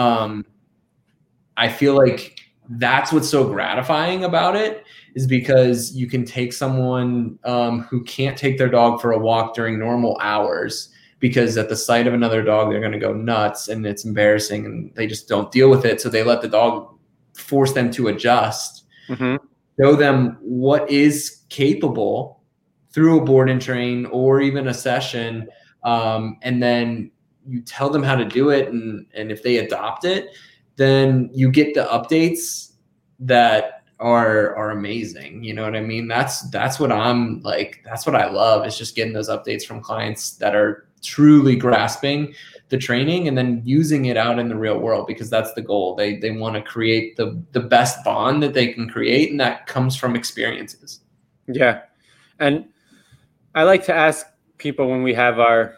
B: I feel like that's what's so gratifying about it, is because you can take someone who can't take their dog for a walk during normal hours, because at the sight of another dog, they're going to go nuts and it's embarrassing and they just don't deal with it. So they let the dog force them to adjust, show them what is capable through a board and train or even a session. And then you tell them how to do it. And if they adopt it, then you get the updates that are amazing. You know what I mean? That's what I'm like, that's what I love, is just getting those updates from clients that are truly grasping the training and then using it out in the real world, because that's the goal. They want to create the best bond that they can create, and that comes from experiences.
A: Yeah. And I like to ask people when we have our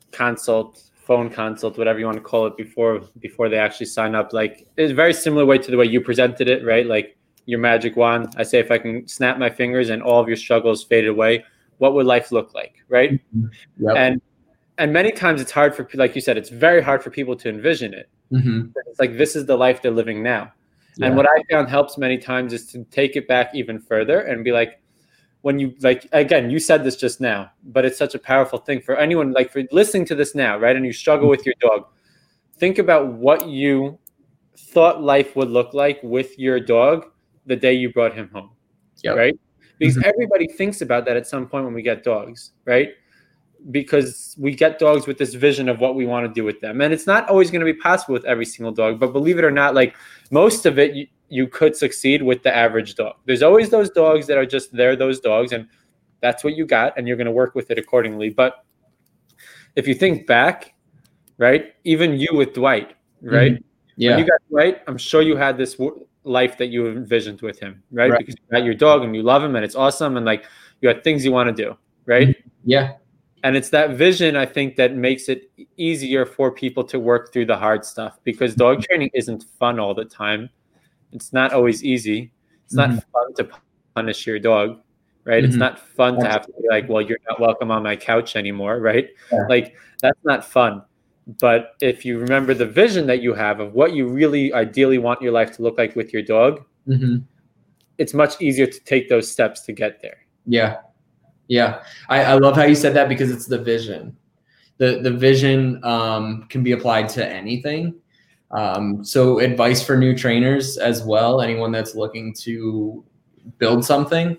A: phone consult, whatever you want to call it, before they actually sign up, like, it's a very similar way to the way you presented it, right? Like, your magic wand. I say, if I can snap my fingers and all of your struggles faded away, what would life look like, right? Yep. And many times it's hard for, like you said, it's very hard for people to envision it. It's like, this is the life they're living now. Yeah. And what I found helps many times is to take it back even further and be like, when you, like, again, you said this just now, but it's such a powerful thing for anyone, like, for listening to this now, right? And you struggle with your dog. Think about what you thought life would look like with your dog the day you brought him home, right? Because everybody thinks about that at some point when we get dogs, right? Because we get dogs with this vision of what we want to do with them. And it's not always going to be possible with every single dog, but believe it or not, like, most of it, you could succeed with the average dog. There's always those dogs that are just those dogs, and that's what you got, and you're going to work with it accordingly. But if you think back, right, even you with Dwight, right? Yeah. When you got Dwight, I'm sure you had this life that you envisioned with him, right? Because you got your dog and you love him and it's awesome, and like, you had things you want to do, right?
B: Yeah.
A: And it's that vision, I think, that makes it easier for people to work through the hard stuff, because dog training isn't fun all the time. It's not always easy. It's not fun to punish your dog, right? It's not fun to have to be like, well, you're not welcome on my couch anymore, right?
B: Yeah.
A: Like, that's not fun. But if you remember the vision that you have of what you really ideally want your life to look like with your dog, it's much easier to take those steps to get there.
B: Yeah. Yeah. I love how you said that, because it's the vision. The vision can be applied to anything. So advice for new trainers as well, anyone that's looking to build something.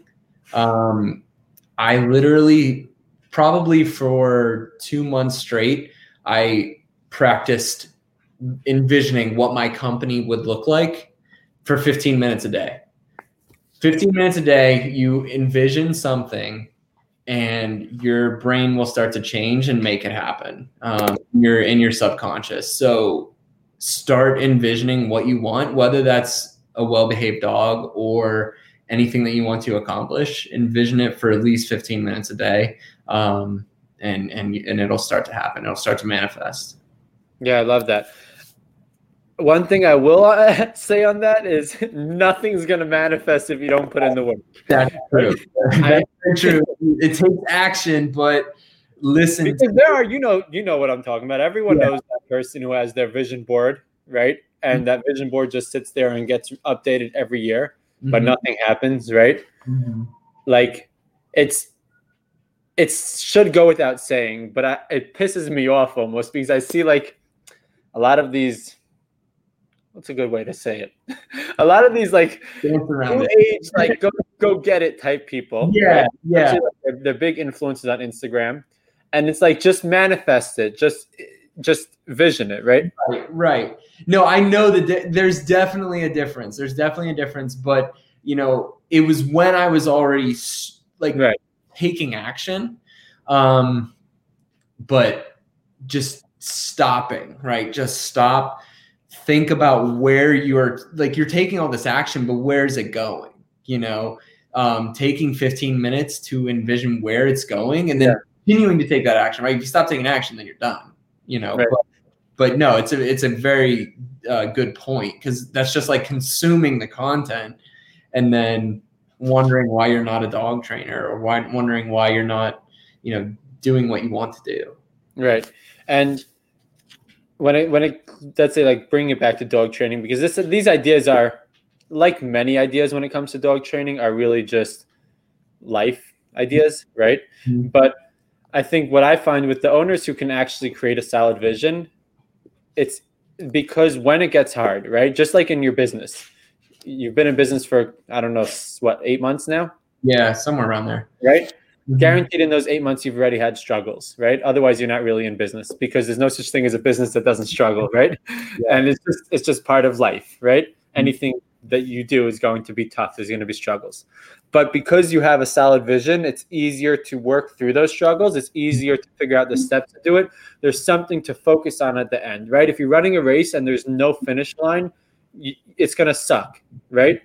B: I literally, probably for 2 months straight, I practiced envisioning what my company would look like for 15 minutes a day. 15 minutes a day, you envision something, and your brain will start to change and make it happen. You're in your subconscious. So start envisioning what you want, whether that's a well-behaved dog or anything that you want to accomplish. Envision it for at least 15 minutes a day, and it'll start to happen. It'll start to manifest.
A: Yeah, I love that. One thing I will say on that is nothing's going to manifest if you don't put in the work.
B: That's true. That's true. It takes action, but listen.
A: Because there are, you know what I'm talking about. Everyone knows that person who has their vision board, right? And that vision board just sits there and gets updated every year, but nothing happens, right? Like, it should go without saying, but it pisses me off almost, because I see like a lot of these. What's a good way to say it? A lot of these like new age, like go get it type people.
B: Yeah,
A: right?
B: yeah.
A: Like they're big influencers on Instagram, and it's like, just manifest it, just vision it, right?
B: Right. No, I know that there's definitely a difference. But it was when I was already taking action, but just stopping. Right, just stop. Think about where you're taking all this action, but where is it going? Taking 15 minutes to envision where it's going, and then continuing to take that action. Right? If you stop taking action, then you're done.
A: Right.
B: But no, it's a very good point, because that's just like consuming the content and then wondering why you're not a dog trainer, or wondering why you're not, doing what you want to do.
A: Right. And when it let's say, like, bring it back to dog training, because these ideas are, like many ideas when it comes to dog training, are really just life ideas, right? But I think what I find with the owners who can actually create a solid vision, it's because when it gets hard, right? Just like in your business, you've been in business for, I don't know, 8 months now?
B: Yeah, somewhere around there.
A: Right? Guaranteed in those 8 months, you've already had struggles, right? Otherwise, you're not really in business, because there's no such thing as a business that doesn't struggle, right? Yeah. And it's just part of life, right? Anything that you do is going to be tough. There's going to be struggles. But because you have a solid vision, it's easier to work through those struggles. It's easier to figure out the steps to do it. There's something to focus on at the end, right? If you're running a race and there's no finish line, it's going to suck, right?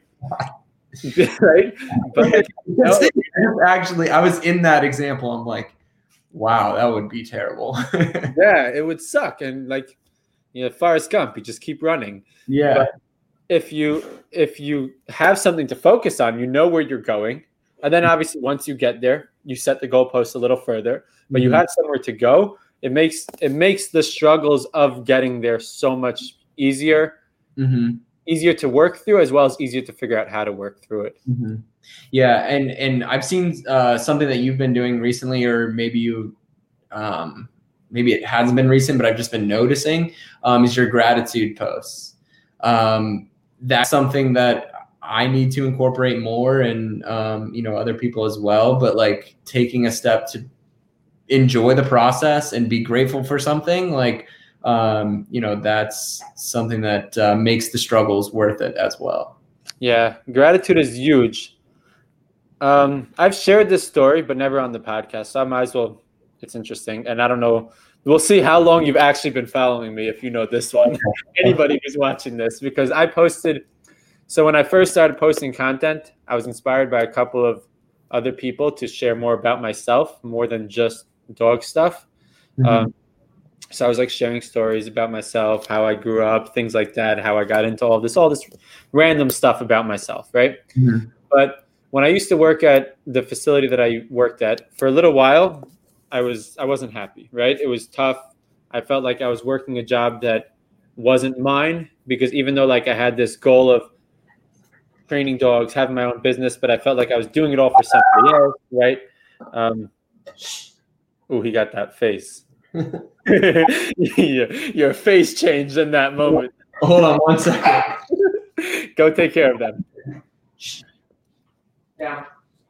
A: Right? But
B: actually, I was in that example. I'm like, wow, that would be terrible.
A: Yeah, it would suck. And like, Forrest Gump, you just keep running.
B: Yeah.
A: But if you have something to focus on, you know where you're going. And then obviously once you get there, you set the goalpost a little further, but you have somewhere to go. It makes the struggles of getting there so much easier. Easier to work through, as well as easier to figure out how to work through it.
B: Yeah, and I've seen something that you've been doing recently, or maybe maybe it hasn't been recent, but I've just been noticing, is your gratitude posts. That's something that I need to incorporate more, and other people as well. But like, taking a step to enjoy the process and be grateful for something, like. That's something that makes the struggles worth it as well.
A: Yeah, gratitude is huge. I've shared this story, but never on the podcast, so I might as well. It's interesting, and I don't know. We'll see how long you've actually been following me, if you know this one. Anybody who's watching this, because I posted. So when I first started posting content, I was inspired by a couple of other people to share more about myself, more than just dog stuff.
B: Mhm.
A: So I was like sharing stories about myself, how I grew up, things like that, how I got into all this random stuff about myself, right?
B: Mhm.
A: But when I used to work at the facility that I worked at for a little while, I wasn't happy, right? It was tough. I felt like I was working a job that wasn't mine, because even though like I had this goal of training dogs, having my own business, but I felt like I was doing it all for somebody else, right? Um, oh, he got that face. Your face changed in that moment.
B: Hold on 1 second.
A: Go take care of them.
B: Yeah.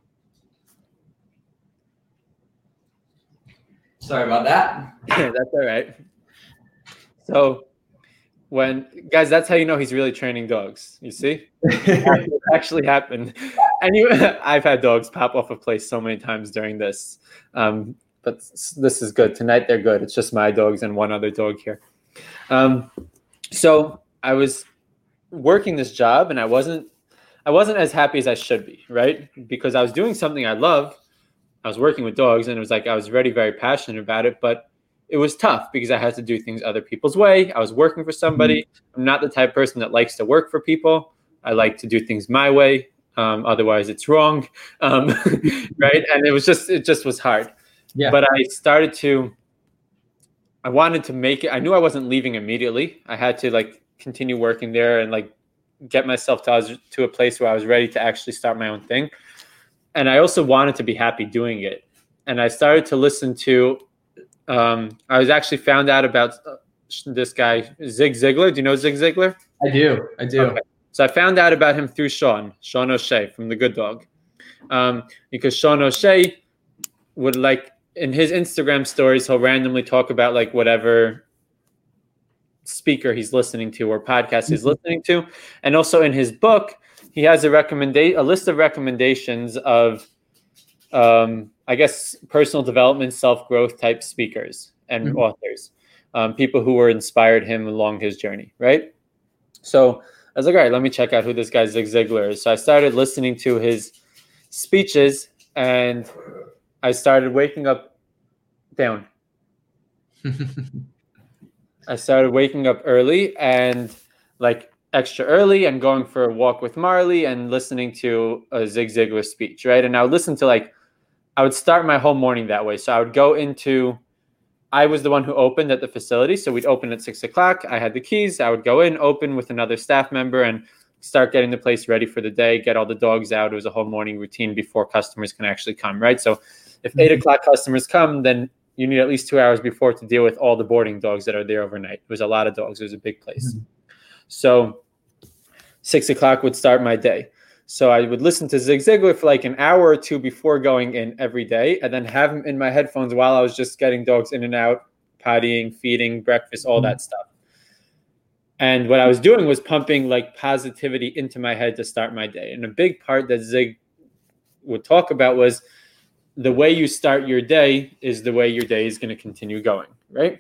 B: Sorry about that.
A: That's all right. So guys, that's how you know he's really training dogs. You see? It actually happened. And I've had dogs pop off a place so many times during this. But this is good. Tonight they're good. It's just my dogs and one other dog here. So I was working this job and I wasn't as happy as I should be, right? Because I was doing something I love. I was working with dogs and it was like I was very, very passionate about it, but it was tough because I had to do things other people's way. I was working for somebody. I'm not the type of person that likes to work for people. I like to do things my way. Otherwise it's wrong. Right. And it just was hard. Yeah. But I wanted to make it. I knew I wasn't leaving immediately. I had to like continue working there and like get myself to a place where I was ready to actually start my own thing. And I also wanted to be happy doing it. And I started to listen to, I was actually found out about this guy, Zig Ziglar. Do you know Zig Ziglar?
B: I do. Okay.
A: So I found out about him through Sean O'Shea from The Good Dog. Because Sean O'Shea would like, in his Instagram stories, he'll randomly talk about like whatever speaker he's listening to or podcast he's listening to. And also in his book, he has a list of recommendations of, I guess, personal development, self-growth type speakers and authors, people who were inspired him along his journey, right? So I was like, all right, let me check out who this guy Zig Ziglar is. So I started listening to his speeches and I started waking up down. I started waking up early and like extra early and going for a walk with Marley and listening to a Zig Ziglar speech, right? And I would listen to I would start my whole morning that way. So I would go I was the one who opened at the facility. So we'd open at 6 o'clock. I had the keys. I would go in, open with another staff member and start getting the place ready for the day, get all the dogs out. It was a whole morning routine before customers can actually come, right? So if 8 o'clock customers come, then you need at least 2 hours before to deal with all the boarding dogs that are there overnight. It was a lot of dogs. It was a big place. So 6 o'clock would start my day. So I would listen to Zig Ziglar for like an hour or two before going in every day and then have him in my headphones while I was just getting dogs in and out, pottying, feeding, breakfast, all that stuff. And what I was doing was pumping like positivity into my head to start my day. And a big part that Zig would talk about was the way you start your day is the way your day is going to continue going, right?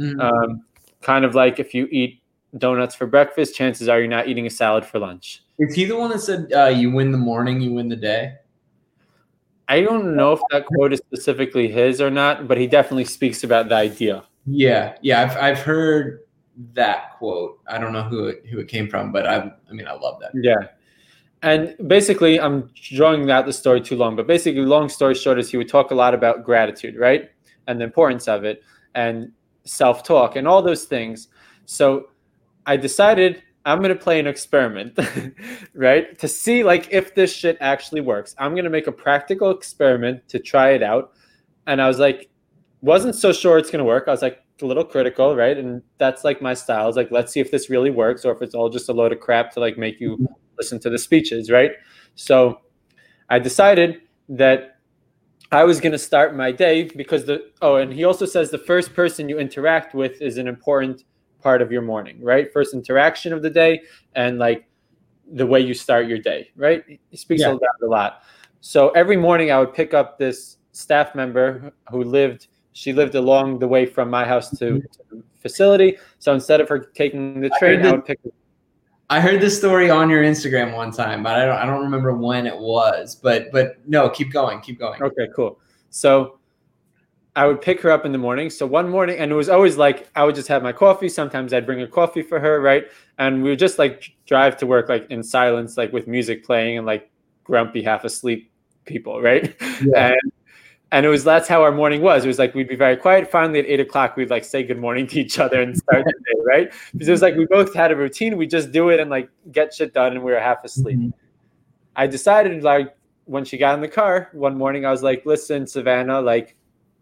A: Kind of like if you eat donuts for breakfast, chances are you're not eating a salad for lunch.
B: Is he the one that said you win the morning, you win the day?
A: I don't know if that quote is specifically his or not, but he definitely speaks about the idea.
B: Yeah, I've heard that quote. I don't know who it came from, but I love that.
A: Yeah. And basically, I'm drawing out the story too long, but basically, long story short is he would talk a lot about gratitude, right? And the importance of it and self-talk and all those things. So I decided I'm going to play an experiment, right? To see like if this shit actually works. I'm going to make a practical experiment to try it out. And I was like, wasn't so sure it's going to work. I was like a little critical, right? And that's like my style. I was like, let's see if this really works or if it's all just a load of crap to like make you listen to the speeches, right? So I decided that I was going to start my day because and he also says the first person you interact with is an important part of your morning, right? First interaction of the day and like the way you start your day, right? He speaks about it a lot. So every morning I would pick up this staff member she lived along the way from my house to the facility. So instead of her taking the train, I would pick her.
B: I heard this story on your Instagram one time, but I don't remember when it was. But no, keep going.
A: Okay, cool. So I would pick her up in the morning. So one morning, and it was always like, I would just have my coffee. Sometimes I'd bring a coffee for her, right? And we would just like drive to work like in silence, like with music playing and like grumpy, half asleep people, right?
B: Yeah.
A: And it was, that's how our morning was. It was like, we'd be very quiet. Finally at 8 o'clock, we'd like say good morning to each other and start the day, right? Because it was like, we both had a routine. We just do it and like get shit done, and we were half asleep.
B: Mm-hmm.
A: I decided, like, when she got in the car one morning, I was like, listen, Savannah, like,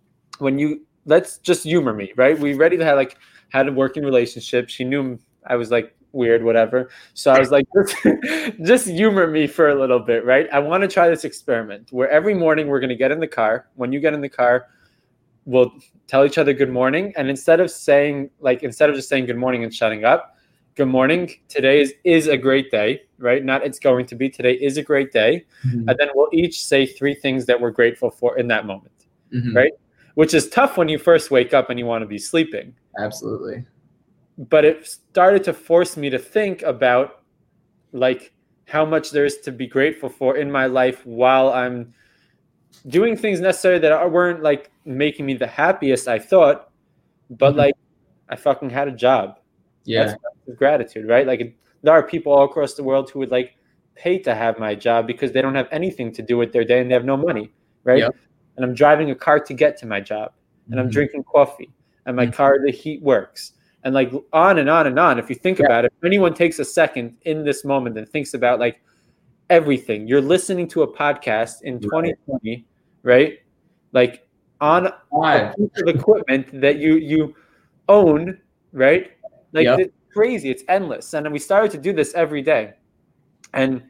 A: let's just humor me, right? We already had a working relationship. She knew I was like weird, whatever. So I was like, just humor me for a little bit, right? I want to try this experiment where every morning we're going to get in the car. When you get in the car, we'll tell each other good morning. And instead of just saying good morning and shutting up, good morning, today is a great day, right? Not it's going to be, today is a great day.
B: Mm-hmm.
A: And then we'll each say 3 things that we're grateful for in that moment,
B: Mm-hmm.
A: right? Which is tough when you first wake up and you want to be sleeping.
B: Absolutely.
A: But it started to force me to think about like how much there is to be grateful for in my life while I'm doing things necessarily that weren't like making me the happiest I thought, but like I fucking had a job.
B: Yeah.
A: That's gratitude, right? Like there are people all across the world who would like pay to have my job because they don't have anything to do with their day and they have no money, right?
B: Yep.
A: And I'm driving a car to get to my job, and I'm drinking coffee, and my car, the heat works, and like on and on and on. If you think about it, if anyone takes a second in this moment and thinks about like everything, you're listening to a podcast in 2020, right? Like on a piece of equipment that you own, right? Like it's crazy, it's endless. And then we started to do this every day, and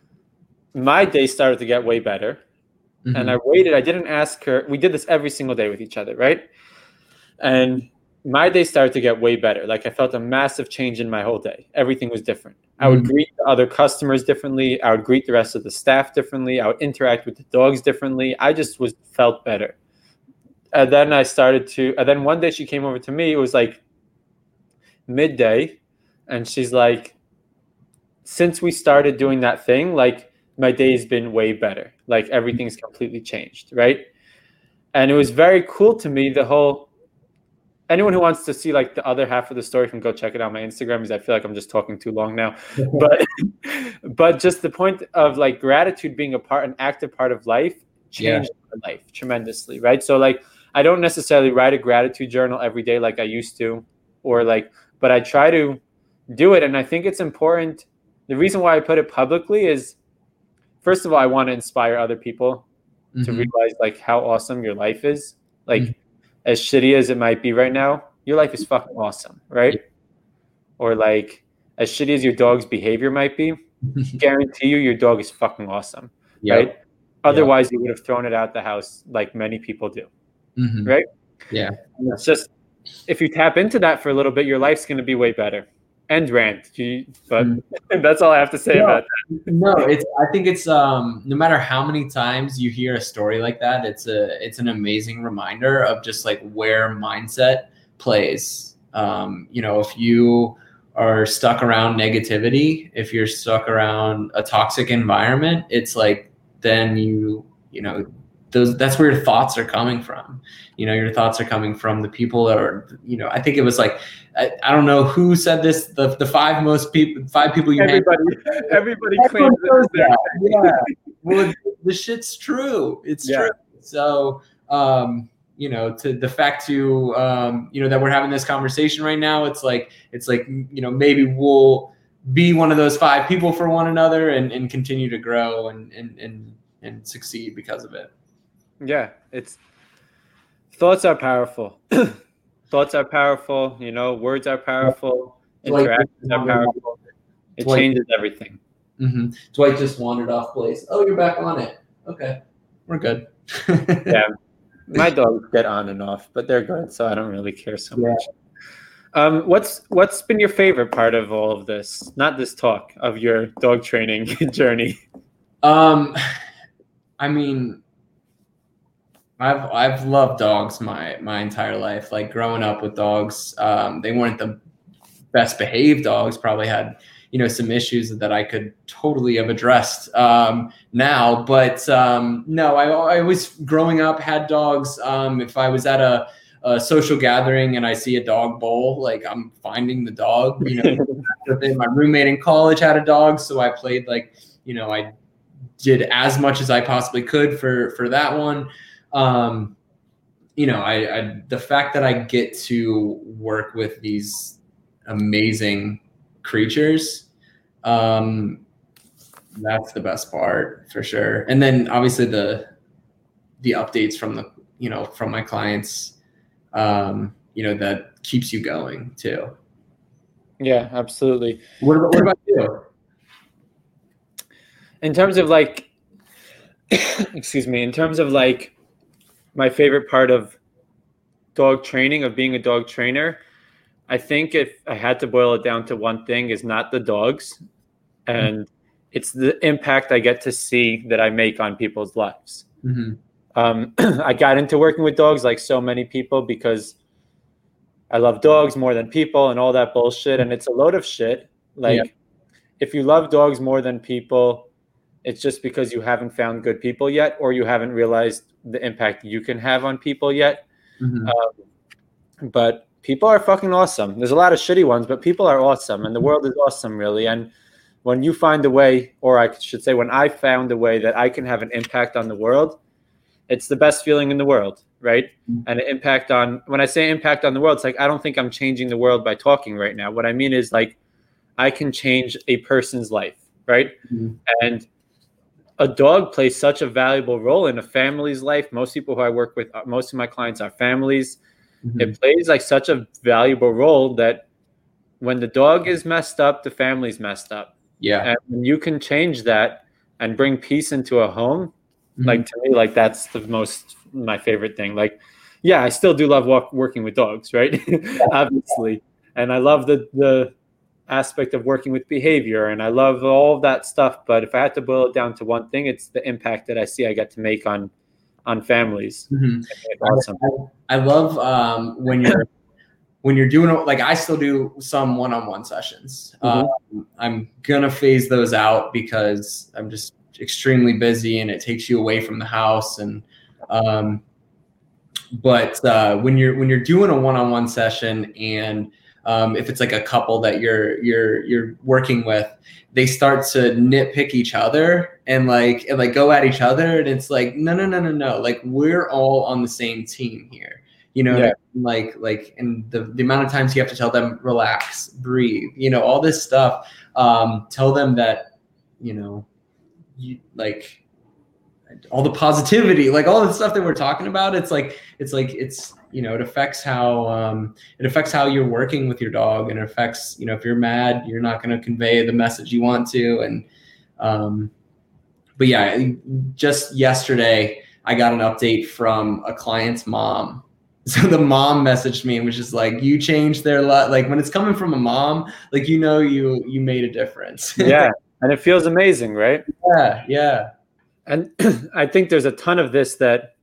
A: my day started to get way better. Mm-hmm. And I waited. I didn't ask her. We did this every single day with each other, right? And my day started to get way better. Like I felt a massive change in my whole day. Everything was different. I would greet the other customers differently. I would greet the rest of the staff differently. I would interact with the dogs differently. I just felt better. And then and then one day she came over to me. It was like midday. And she's like, since we started doing that thing, like, my day's been way better. Like everything's completely changed, right? And it was very cool to me. Anyone who wants to see like the other half of the story can go check it out on my Instagram, because I feel like I'm just talking too long now. But just the point of like gratitude being an active part of life changed my life tremendously, right? So like I don't necessarily write a gratitude journal every day like I used to, but I try to do it. And I think it's important. The reason why I put it publicly is, first of all, I want to inspire other people to realize like how awesome your life is. Like as shitty as it might be right now, your life is fucking awesome, right? Or like as shitty as your dog's behavior might be, guarantee you your dog is fucking awesome, right? Otherwise, you would have thrown it out the house like many people do, right?
B: Yeah.
A: And it's just, if you tap into that for a little bit, your life's going to be way better. And rant, but that's all I have to say about that.
B: No, I think it's no matter how many times you hear a story like that, it's an amazing reminder of just like where mindset plays. If you are stuck around negativity, if you're stuck around a toxic environment, it's like then that's where your thoughts are coming from. Your thoughts are coming from the people that are, I think it was like, I don't know who said this, the five people you
A: everybody claims that.
B: Yeah. Well, the shit's true. It's true. So, to the fact that we're having this conversation right now, it's like, maybe we'll be one of those 5 people for one another and continue to grow and succeed because of it.
A: Yeah, thoughts are powerful. Thoughts are powerful. Words are powerful. Interactions are powerful. It changes everything.
B: Dwight just wandered off place. Oh, you're back on it. Okay, we're good.
A: Yeah, my dogs get on and off, but they're good, so I don't really care so much. What's been your favorite part of all of this? Not this talk, of your dog training journey.
B: I mean, I've loved dogs my entire life. Like growing up with dogs, they weren't the best behaved dogs. Probably had some issues that I could totally have addressed now. But no, I always growing up had dogs. If I was at a social gathering and I see a dog bowl, like I'm finding the dog. My roommate in college had a dog, so I played I did as much as I possibly could for that one. The fact that I get to work with these amazing creatures, that's the best part for sure. And then obviously the updates from from my clients, that keeps you going too.
A: Yeah, absolutely.
B: What about you?
A: In terms of excuse me, in terms of my favorite part of dog training, of being a dog trainer, I think if I had to boil it down to one thing, is not the dogs, and it's the impact I get to see that I make on people's lives.
B: Mm-hmm.
A: I got into working with dogs like so many people because I love dogs more than people and all that bullshit. And it's a load of shit. If you love dogs more than people, it's just because you haven't found good people yet, or you haven't realized the impact you can have on people yet. Mm-hmm. But people are fucking awesome. There's a lot of shitty ones, but people are awesome. And the world is awesome, really. And when you find a way, or I should say when I found a way that I can have an impact on the world, it's the best feeling in the world, right? Mm-hmm. And an impact on, when I say impact on the world, it's I don't think I'm changing the world by talking right now. What I mean is I can change a person's life, right? Mm-hmm. And a dog plays such a valuable role in a family's life. Most people who I work with, most of my clients are families. Mm-hmm. It plays such a valuable role that when the dog is messed up, the family's messed up.
B: Yeah.
A: And when you can change that and bring peace into a home, mm-hmm. To me, that's my favorite thing. I still do love working with dogs, right? Obviously. And I love the aspect of working with behavior, and I love all of that stuff. But if I had to boil it down to one thing, it's the impact that I see I get to make on families.
B: Mm-hmm. Awesome. I love when you're doing I still do some one-on-one sessions. Mm-hmm. I'm gonna phase those out because I'm just extremely busy and it takes you away from the house. And but when you're doing a one-on-one session, and if it's a couple that you're working with, they start to nitpick each other and go at each other, and it's no, we're all on the same team here, yeah. And the amount of times you have to tell them relax, breathe, all this stuff, tell them that you all the positivity, all the stuff that we're talking about, it affects how you're working with your dog, and it affects, if you're mad, you're not going to convey the message you want to. And, but yeah, just yesterday I got an update from a client's mom. So the mom messaged me and was just you changed their life. When it's coming from a mom, you made a difference.
A: Yeah. And it feels amazing, right?
B: Yeah. Yeah.
A: And I think there's a ton of this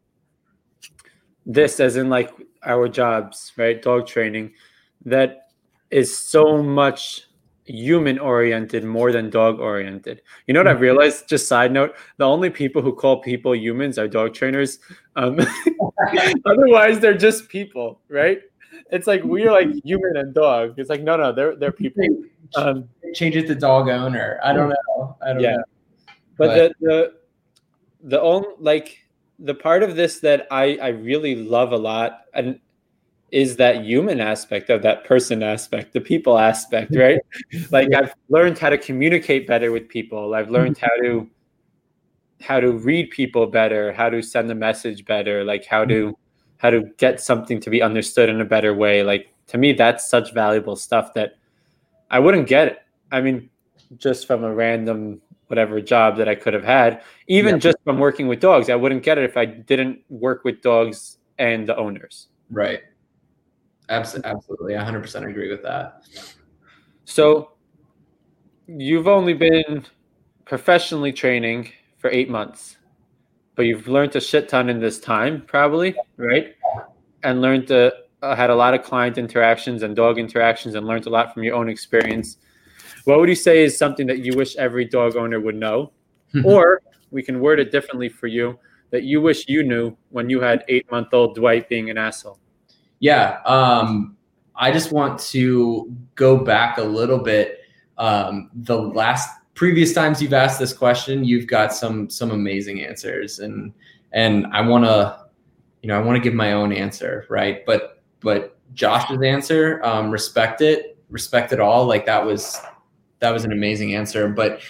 A: as in our jobs, right? Dog training, that is so much human oriented more than dog oriented. You know what I've realized? Just side note, the only people who call people humans are dog trainers. Otherwise they're just people, right? It's we're human and dog. It's no, they're people.
B: Change it to dog owner. I don't know.
A: But the only the part of this that I really love a lot and is that human aspect of that person aspect, the people aspect, right? I've learned how to communicate better with people. I've learned how to read people better, how to send a message better, how to get something to be understood in a better way. To me, that's such valuable stuff that I wouldn't get it. I mean, just from a random whatever job that I could have had, even just from working with dogs, I wouldn't get it if I didn't work with dogs and the owners.
B: Right. Absolutely. 100% agree with that.
A: So you've only been professionally training for 8 months, but you've learned a shit ton in this time, probably, right? And had a lot of client interactions and dog interactions, and learned a lot from your own experience. what would you say is something that you wish every dog owner would know? Or we can word it differently for you, that you wish you knew when you had 8-month-old Dwight being an asshole.
B: Yeah. I just want to go back a little bit. The previous times you've asked this question, you've got some amazing answers, and I want to give my own answer, right? But Josh's answer, respect it all. Like that was an amazing answer. But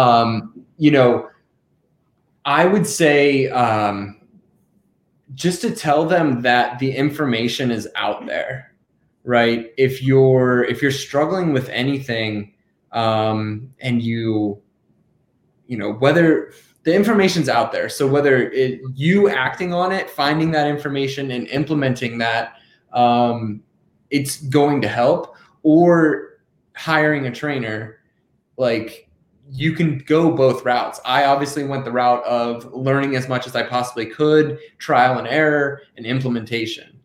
B: I would say just to tell them that the information is out there, right? If you're struggling with anything, and whether the information's out there, so whether you acting on it, finding that information and implementing that, it's going to help, or hiring a trainer, like you can go both routes. I obviously went the route of learning as much as I possibly could, trial and error, and implementation.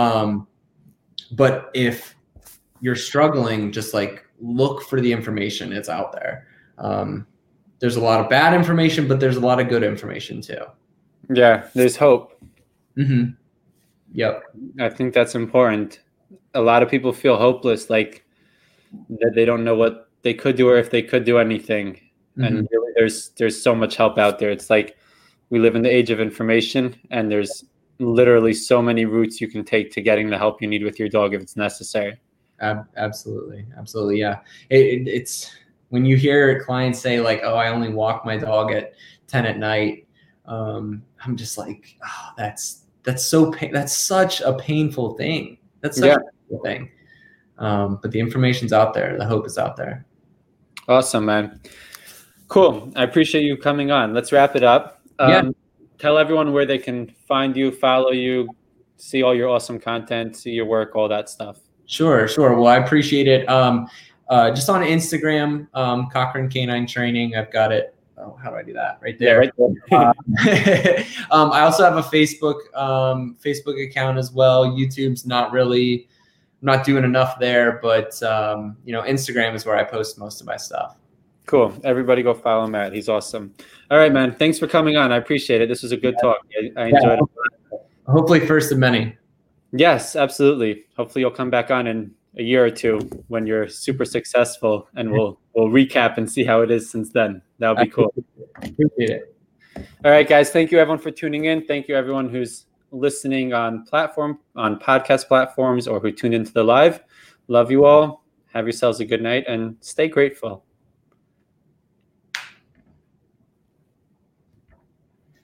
B: But if you're struggling, just like look for the information. It's out there. There's a lot of bad information, but there's a lot of good information too.
A: Yeah, there's hope.
B: Mm-hmm. Yep.
A: I think that's important. A lot of people feel hopeless, like that they don't know what they could do or if they could do anything. Mm-hmm. And really there's so much help out there. It's like we live in the age of information, and there's literally so many routes you can take to getting the help you need with your dog if it's necessary.
B: Absolutely. Yeah. It's when you hear clients say like, "Oh, I only walk my dog at 10 at night." I'm just like, "Oh, that's such a painful thing. That's such a painful thing." But the information's out there. The hope is out there.
A: Awesome, man. Cool. I appreciate you coming on. Let's wrap it up. Tell everyone where they can find you, follow you, see all your awesome content, see your work, all that stuff.
B: Sure. Well, I appreciate it. Just on Instagram, Cochran Canine Training. I've got it. Oh, how do I do that? Right there. Yeah, right there. I also have a Facebook account as well. YouTube's not doing enough there, but Instagram is where I post most of my stuff.
A: Cool. Everybody go follow Matt. He's awesome. All right, man. Thanks for coming on. I appreciate it. This was a good talk. I enjoyed it.
B: Hopefully first of many.
A: Yes, absolutely. Hopefully you'll come back on in a year or two when you're super successful, and we'll recap and see how it is since then. That would be cool.
B: Appreciate it.
A: All right, guys. Thank you everyone for tuning in. Thank you everyone who's listening on podcast platforms, or who tuned into the live. Love you all. Have yourselves a good night and stay grateful.